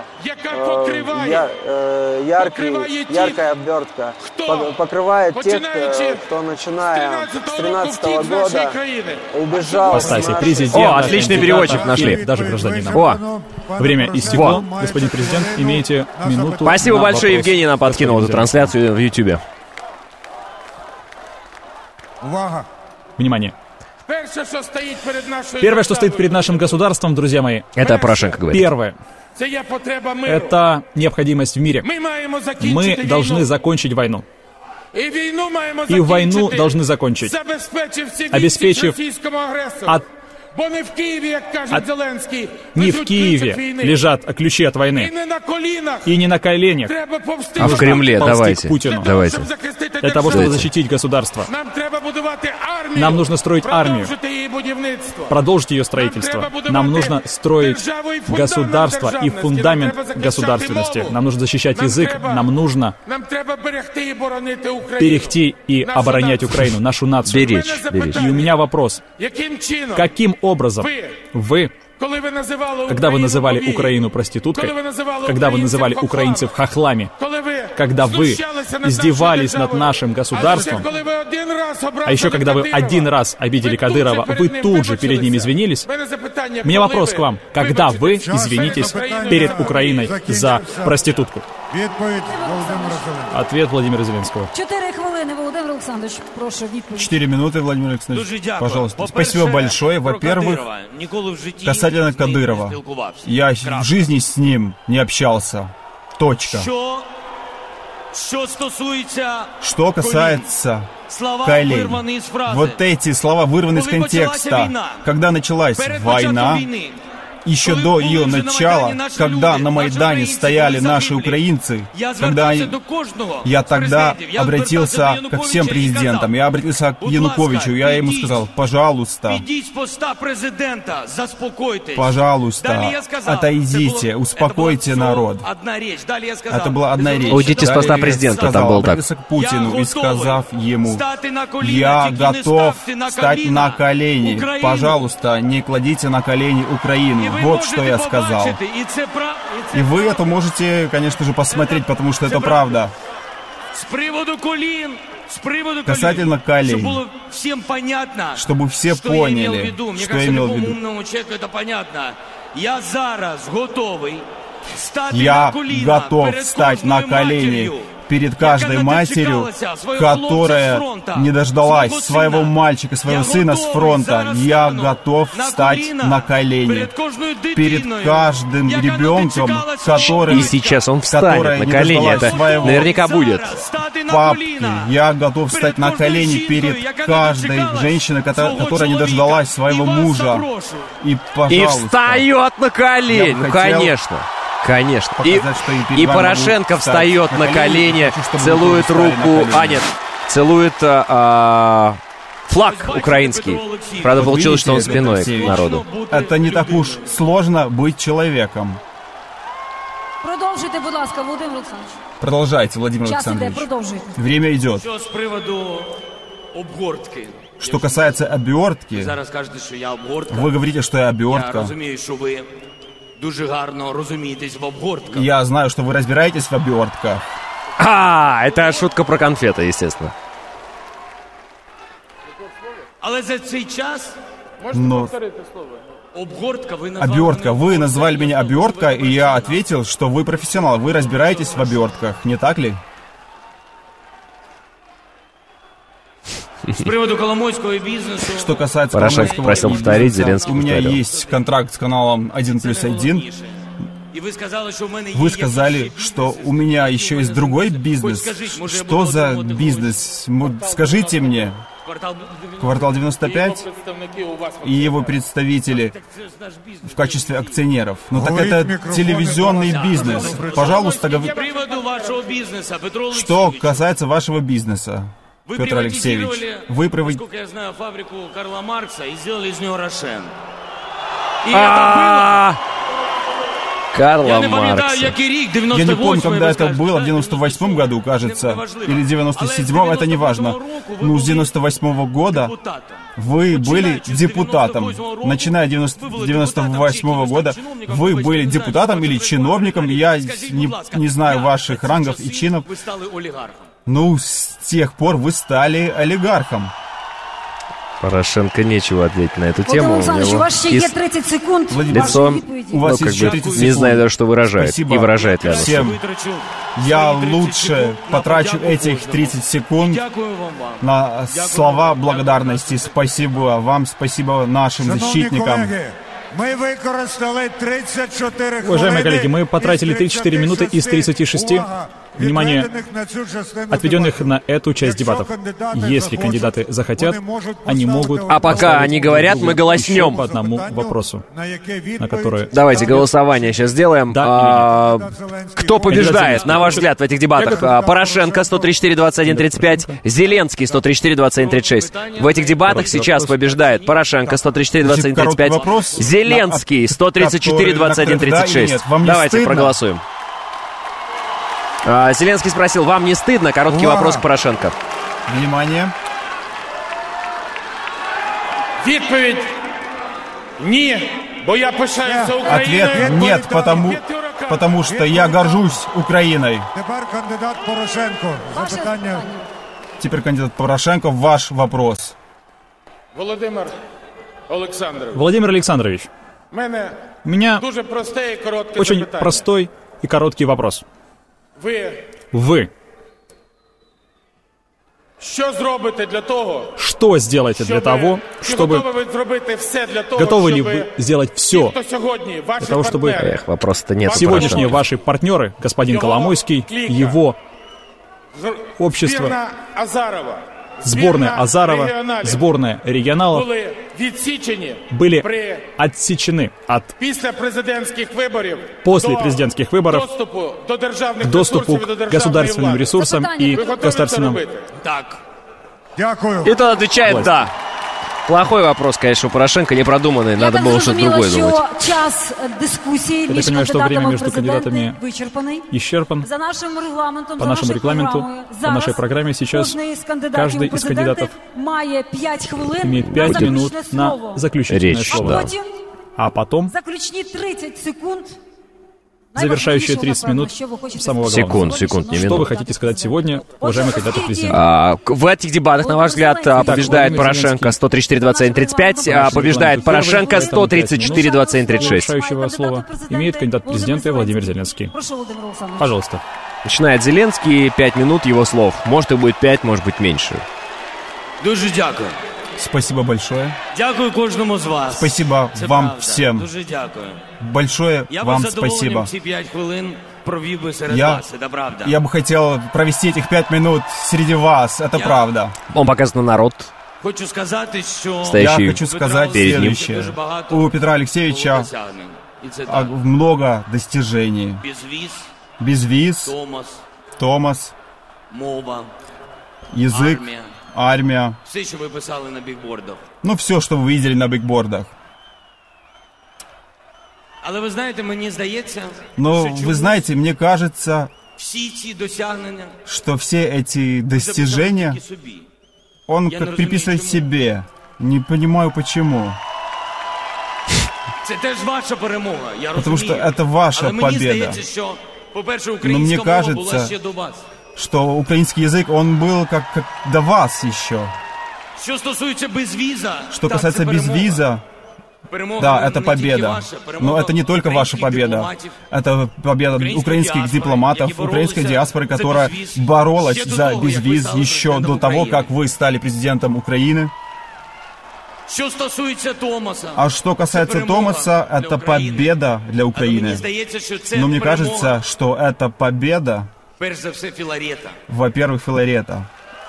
яркая обвертка, покрывает тех, кто, начиная с 13-го года, убежал. Поставьте, президент. О, отличный переводчик нашли. Даже гражданина. О, время истекло. Господин президент, имеете минуту. Спасибо большое, Евгений нам подкинул эту трансляцию в Ютубе. Внимание. Первое, что стоит перед нашим государством, друзья мои, это Порошенко говорит. Первое. Это необходимость в мире. Мы должны закончить войну. И войну должны закончить, обеспечив не в Киеве лежат ключи от войны. И не на коленях. А в Кремле, давайте. Путину. Давайте. Для того, чтобы защитить государство. Нам нужно строить армию. Продолжить ее строительство. Нам нужно строить государство и фундамент государственности. Нам нужно защищать язык. Нам нужно берегти и оборонять Украину, нашу нацию. Беречь. И у меня вопрос. Каким образом вы, когда вы называли Украину проституткой, когда вы называли украинцев хохлами, когда вы издевались над нашим государством, а еще когда вы один раз обидели Кадырова, вы тут же перед ним извинились? У меня вопрос к вам. Когда вы извинитесь перед Украиной за проститутку? Ответ Владимира Зеленского. 4 хвилини, Володимир Олександрович, прошу відповідь. 4 минуты, Владимир Александрович, пожалуйста. Спасибо большое. Во-первых, касательно Кадырова. Я в жизни с ним не общался. Точка. Что касается коллег, вот эти слова вырваны из контекста. Когда началась война, еще до ее начала, когда на Майдане стояли наши украинцы, когда я тогда обратился ко всем президентам, я обратился к Януковичу, я ему сказал, пожалуйста, отойдите, успокойте народ. Это была одна речь. Уйдите с поста президента, там был так. Обратился к Путину и сказав ему, я готов встать на колени, пожалуйста, не кладите на колени Украину. Вот что я сказал. И вы это можете, конечно же, посмотреть, потому что это правда. Касательно колен, чтобы все поняли, что я имел в виду. Я готов встать на колени перед каждой матерью, которая не дождалась своего мальчика, своего сына с фронта. Я готов встать на колени перед каждым ребенком, который... И сейчас он встанет на колени, это наверняка будет. Папки, я готов встать на колени перед каждой женщиной, которая не дождалась своего мужа. И, пожалуйста... И встает на колени, конечно. Конечно. И Порошенко встает на колени, целует руку... нет, целует флаг украинский. Правда, получилось, что он спиной к народу. Это не так уж сложно быть человеком. Продолжите, будь ласка, Владимир Александрович. Продолжайте, Владимир Александрович. Время идет. Что касается обертки, вы говорите, что я обертка. Я знаю, что вы разбираетесь в обертках. Это шутка про конфеты, естественно. Но... Обертка. Вы назвали меня обертка, и я ответил, что вы профессионал. Вы разбираетесь в обертках, не так ли? С приводу коломойского бизнеса. Что касается Порошенко просил повторить, Зеленский у меня повторил. есть контракт с каналом 1+1. Вы сказали, что у меня еще есть другой бизнес. Что за бизнес? Скажите мне. Квартал 95 и его представители в качестве акционеров. Ну так это телевизионный бизнес. Пожалуйста, что касается вашего бизнеса, Петр Алексеевич, вы приводите... Насколько я знаю, фабрику Карла Маркса и сделали из нее Рошен. Карла Маркса. Я не помню, когда это было, в 98 году, кажется, или 97-м, это не важно. Ну, с 98-го года вы были депутатом. Начиная с 98-го года вы были депутатом или чиновником, я не знаю ваших рангов и чинов. Ну, с тех пор вы стали олигархом. Порошенко нечего ответить на эту тему. Володимир у вас еще есть 30 секунд. Лицо, у вас есть еще 30 секунд. Не знаю даже, что выражает. Спасибо. И выражает ли оно. Всем. Я лучше потрачу этих 30 секунд на слова благодарности. Спасибо вам, спасибо нашим защитникам. Уважаемые коллеги, мы потратили 34 минуты из 36, внимание, отведенных на эту часть дебатов. Если кандидаты захотят, они могут... А пока они говорят, мы голоснем. По одному вопросу, на который... Давайте голосование сейчас сделаем. Да кто побеждает, на ваш взгляд, в этих дебатах? Порошенко 134-21-35, Зеленский 134-21-36. В этих дебатах сейчас побеждает Порошенко 134-21-35, Зеленский 134-21-36. Давайте проголосуем. Зеленский спросил, вам не стыдно? Короткий вопрос к Порошенко. Внимание. Відповідь ні, бо я пишаюся Україною. Ответ нет, потому что я горжусь Украиной. Теперь кандидат Порошенко, ваш вопрос. Володимир Александрович, у меня очень простой и короткий вопрос. Вы что сделаете для того, чтобы... Готовы ли вы сделать все для того, чтобы... Вопроса-то нет. Сегодняшние ваши партнеры, господин Коломойский, его общество, сборная Азарова, сборная регионалов были отсечены от после президентских выборов к доступу к государственным ресурсам и государственным... И тот отвечает «да». Плохой вопрос, конечно, у Порошенко, непродуманный. Надо было что-то другое думать. Час дискуссии я понимаю, что время между кандидатами исчерпан. По нашему регламенту, по нашей программе сейчас каждый из кандидатов имеет 5 минут на заключительное слово. А потом завершающие 30 минут самого главного. Секунд, не минут. Что вы хотите сказать сегодня, уважаемый кандидат в президенты? В этих дебатах, на ваш взгляд, побеждает Порошенко 134-21-35, побеждает Порошенко 134-21-36. Завершающего слова имеет кандидат в президенты Владимир Зеленский. Пожалуйста. Начинает Зеленский, 5 минут его слов. Может, и будет 5, может быть, меньше. Дуже дякую. Спасибо большое. Дякую кожному из вас. Спасибо вам всем. Дуже дякую. Большое вам спасибо. Я бы хотел провести этих 5 минут среди вас, это правда. Он показывает на народ. Я хочу сказать следующее. У Петра Алексеевича много достижений. Безвиз, Томас, язык, армия. Все, что вы писали на бигбордах. Ну, все, что вы видели на бигбордах. Але ви знаєте, мені здається, но вы знаете, мне кажется, что все эти достижения он как приписывает себе. Не понимаю, почему. Потому что это ваша победа. Но мне кажется, что украинский язык, он был как до вас еще. Что касается безвиза, да, это победа. Но это не только ваша победа. Это победа украинских дипломатов, украинской диаспоры, которая боролась за безвиз еще до того, как вы стали президентом Украины. А что касается Томаса, это победа для Украины. Но мне кажется, что это победа, во-первых, Филарета,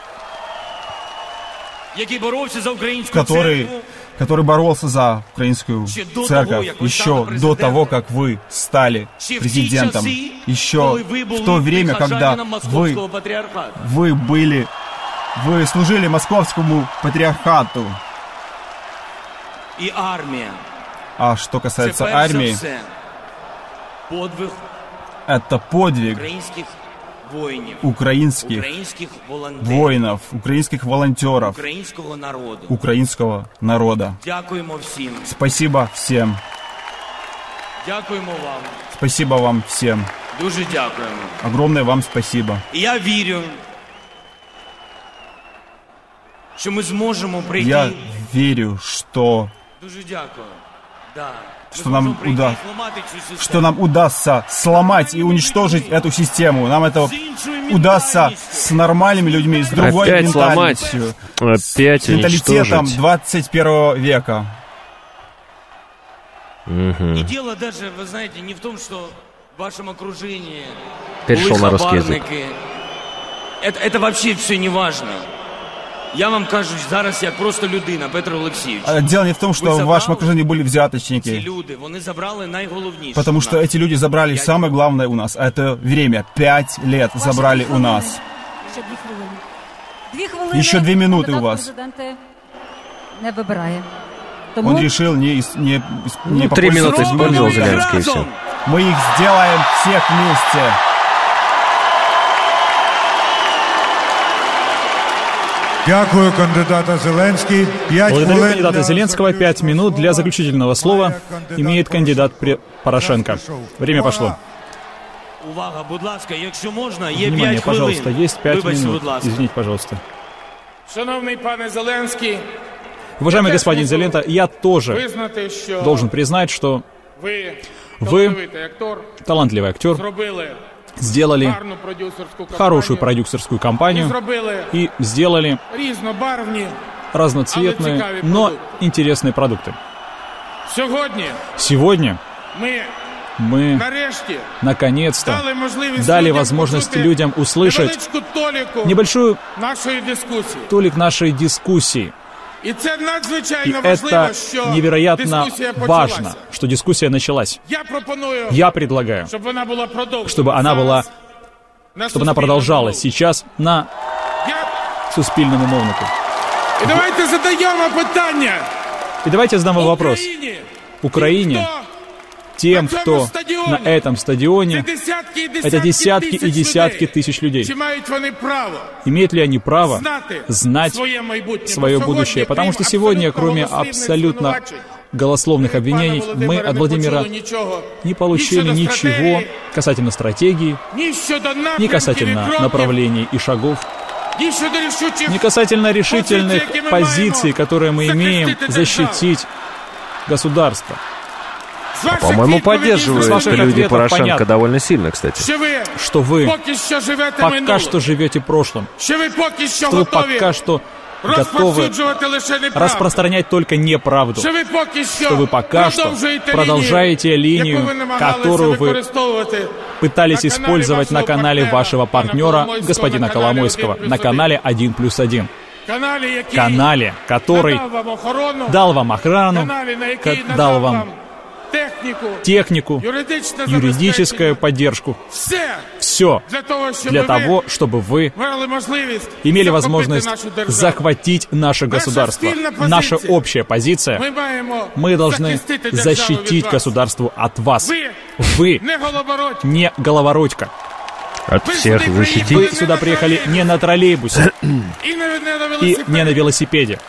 который боролся за украинскую церковь еще до того, как вы стали президентом, еще в то время, когда вы служили московскому патриархату. И армия. А что касается армии, это подвиг украинских воинов, украинских волонтеров, украинского народа. Спасибо всем. Спасибо вам всем. Огромное вам спасибо. Я верю, что мы сможем прийти. Я верю, что нам удастся сломать и уничтожить эту систему. Нам это удастся с нормальными людьми, с другой ментальностью, с менталитетом 21 века. И дело даже, вы знаете, не в том, что в вашем окружении перешел на русский язык. Это вообще все не важно. Я вам кажу, зараз як просто людина, Петр Олексійович. Дело не в том, что в вашем окружении были взяточники. Потому что эти люди забрали самое главное у нас. Это время. 5 лет забрали у нас. Еще 2 минуты у вас. Он решил не 3 минуты использовал Зеленский и все. Мы их сделаем всех вместе. Благодарю кандидата Зеленского. 5 минут для заключительного слова имеет кандидат Порошенко. Время пошло. Внимание, пожалуйста, есть 5 минут. Извините, пожалуйста. Уважаемый господин Зеленко, я тоже должен признать, что вы талантливый актер, сделали хорошую продюсерскую кампанию и сделали разноцветные, но интересные продукты. Сегодня мы наконец-то дали возможность людям услышать небольшую толик нашей дискуссии. И это невероятно важно, что дискуссия началась. Я предлагаю, чтобы она продолжалась сейчас на суспільному мовнику. И давайте задаем вопрос. Украине, тем, кто на этом стадионе, это десятки и десятки тысяч людей. Имеют ли они право знать свое будущее? Потому что сегодня, кроме абсолютно голословных обвинений, мы от Владимира не получили ничего касательно стратегии, не касательно направлений и шагов, не касательно решительных позиций, которые мы имеем защитить государство. По-моему, поддерживают люди Порошенко понятно. Довольно сильно, кстати. Что вы пока что живете прошлым. Что вы пока что готовы распространять только неправду. Что вы пока что продолжаете линию, которую вы пытались использовать на канале вашего партнера, господина Коломойского, на канале 1+1. Канале, который дал вам охрану, дал вам технику, юридическую поддержку. Все для того, чтобы вы имели возможность захватить наше государство. Наша общая позиция. Мы должны защитить государство от вас. Вы не головородька. От всех защитить. Вы сюда приехали не на троллейбусе и не на велосипеде.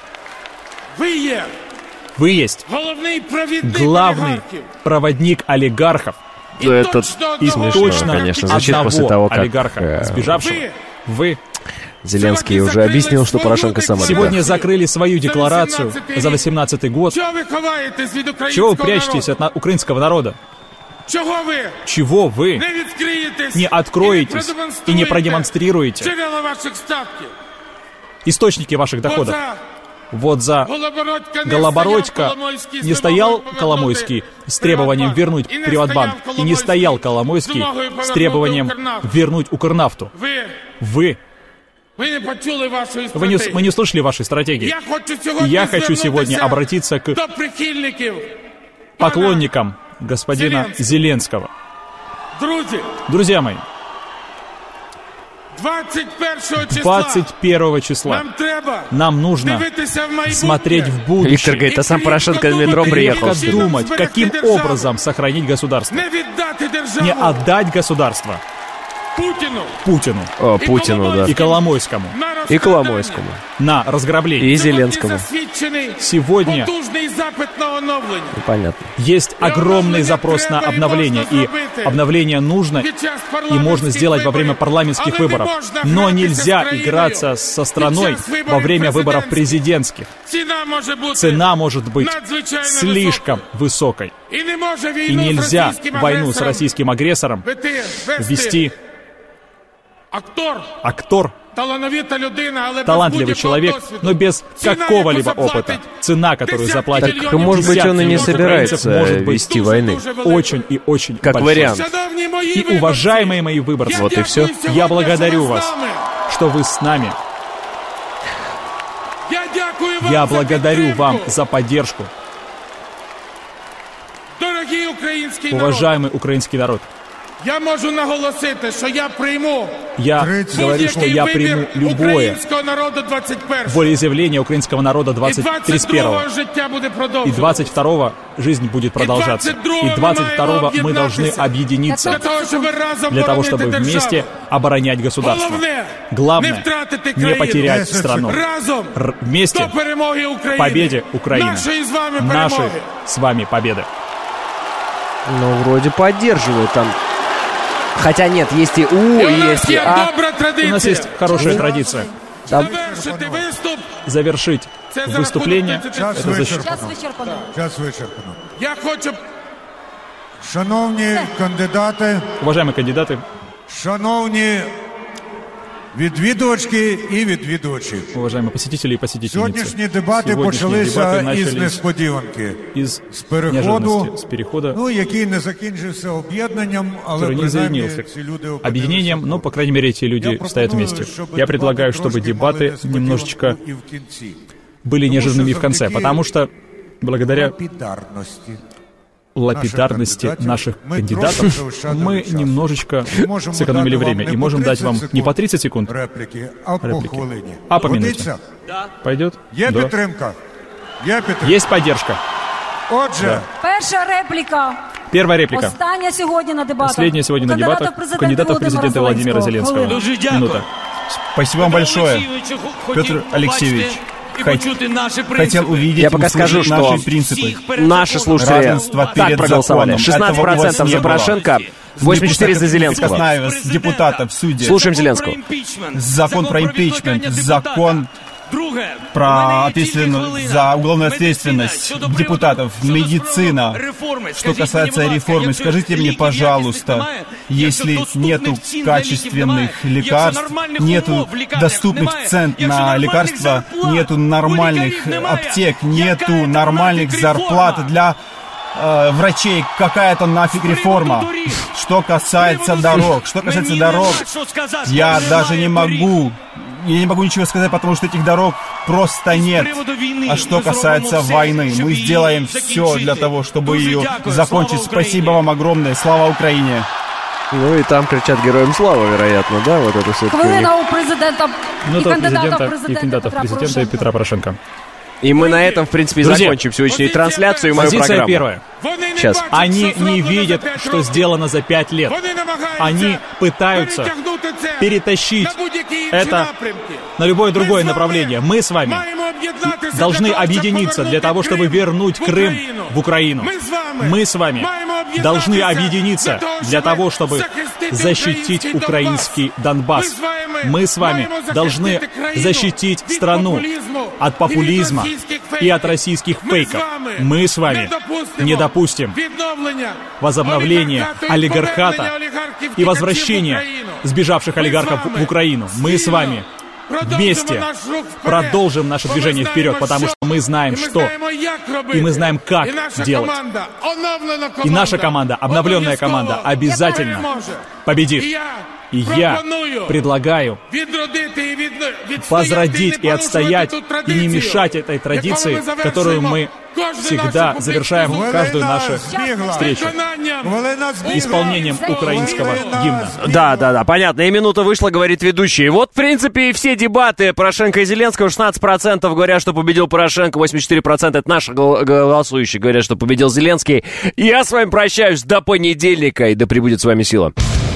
Вы есть главный проводник олигархов. Это и точно, конечно, звучит после того, как олигарха, сбежавшего. Вы. Зеленский уже объяснил, что Порошенко сам олигарх. Сегодня закрыли свою декларацию за 2018 год. Чего вы прячетесь от украинского народа? Чего вы не откроетесь и не продемонстрируете источники ваших доходов? Вот за Голобородько не стоял Коломойский с требованием вернуть Приватбанк, и не стоял Коломойский с требованием вернуть Укрнафту. Мы не услышали вашей стратегии. Я хочу сегодня обратиться к поклонникам господина Зеленского. Друзья мои, 21 числа нам нужно смотреть в будущее. Виктор говорит, а сам Порошенко в метро приехал. Думать, каким образом сохранить государство. Не отдать государство Путину. Путину, да. И Коломойскому. На разграбление. И Зеленскому. Сегодня понятно. Есть огромный запрос на обновление. И обновление нужно и можно сделать во время парламентских выборов. Но нельзя играться со страной во время выборов президентских. Цена может быть слишком высокой. И нельзя войну с российским агрессором вести. Актор, талантливый человек, но без какого-либо опыта. Цена, которую заплатит... Так, может быть, он и не собирается вести войны. Очень и очень как большой. Вариант. И, уважаемые мои выборцы, вот и все. Я благодарю вас, что вы с нами. Я благодарю вам за поддержку. Уважаемый украинский народ. Я говорю, что я приму любое волеизъявление украинского народа 31-го. И 22-го жизнь будет продолжаться. И 22-го мы должны объединиться для того, чтобы вместе оборонять государство. Главное, не потерять страну. Вместе к победе Украины. Нашей с вами победы. Ну, вроде поддерживают там. Хотя нет, есть и есть и А. У нас есть хорошая традиция. Завершить выступление. Час вичерпано. Я хочу... Шановні кандидати. Уважаемые кандидаты. Шановні відвідувачки і відвідувачі. Уважаемые посетители и посетительницы. Сьогоднішні дебати почалися із несподіванки. З переходу, ну, який не закінчився об'єднанням, але принаймні ці люди объединением, но, по крайней мере, эти люди стоят вместе. Я предлагаю, чтобы дебаты немножечко были неожиданными в конце, потому что благодаря лапидарности наших кандидатов мы немножечко сэкономили время и можем дать вам не по 30 секунд реплики, а по минуте. Пойдет? Да. Есть поддержка. Да. Первая реплика. Последняя сегодня на дебатах кандидата в президенты Владимира Зеленского. Минута. Спасибо вам большое, Петр Алексеевич. Хотел увидеть, я пока скажу, что наши принципы. Наши слушатели так проголосовали. 16% за Порошенко, 84% за Зеленского. Депутатов, судей. Слушаем Зеленского. Закон про импичмент, закон про ответственность за уголовную ответственность депутатов, медицина. Что касается реформы, скажите мне, пожалуйста, если нету качественных лекарств, нету доступных цен на лекарства, нету нормальных аптек, нету нормальных зарплат для врачей, какая-то нафиг реформа. Что касается дорог, я даже не могу ничего сказать, потому что этих дорог просто нет. А что касается войны, мы сделаем все для того, чтобы ее закончить. Спасибо вам огромное. Слава Украине! Ну и там кричат героям слава, вероятно, да? Вот это все-таки. Хвилина у президента и кандидатов в президента Петра Порошенко. И мы на этом, в принципе, закончим сегодняшнюю трансляцию и мою программу. Позиция первая. Сейчас. Они не видят, что сделано за 5 лет. Они пытаются перетащить это на любое другое направление. Мы с вами должны объединиться для того, чтобы вернуть Крым в Украину. Мы с вами должны объединиться для того, чтобы защитить украинский Донбасс. Мы с вами должны защитить страну от популизма и от российских фейков. Мы с вами не допустим возобновления олигархата и возвращения сбежавших олигархов в Украину. Мы с вами вместе продолжим наше движение вперед, потому что мы знаем, что, и мы знаем, как делать. И наша команда, обновленная команда, обязательно победит. И я предлагаю возродить и отстоять, и не мешать этой традиции, которую мы всегда завершаем каждую нашу встречу исполнением украинского гимна. Да, понятно. И минута вышла, говорит ведущий. Вот, в принципе, и все дебаты Порошенко и Зеленского. 16% говорят, что победил Порошенко, 84% это наши голосующие говорят, что победил Зеленский. Я с вами прощаюсь до понедельника, и да пребудет с вами сила.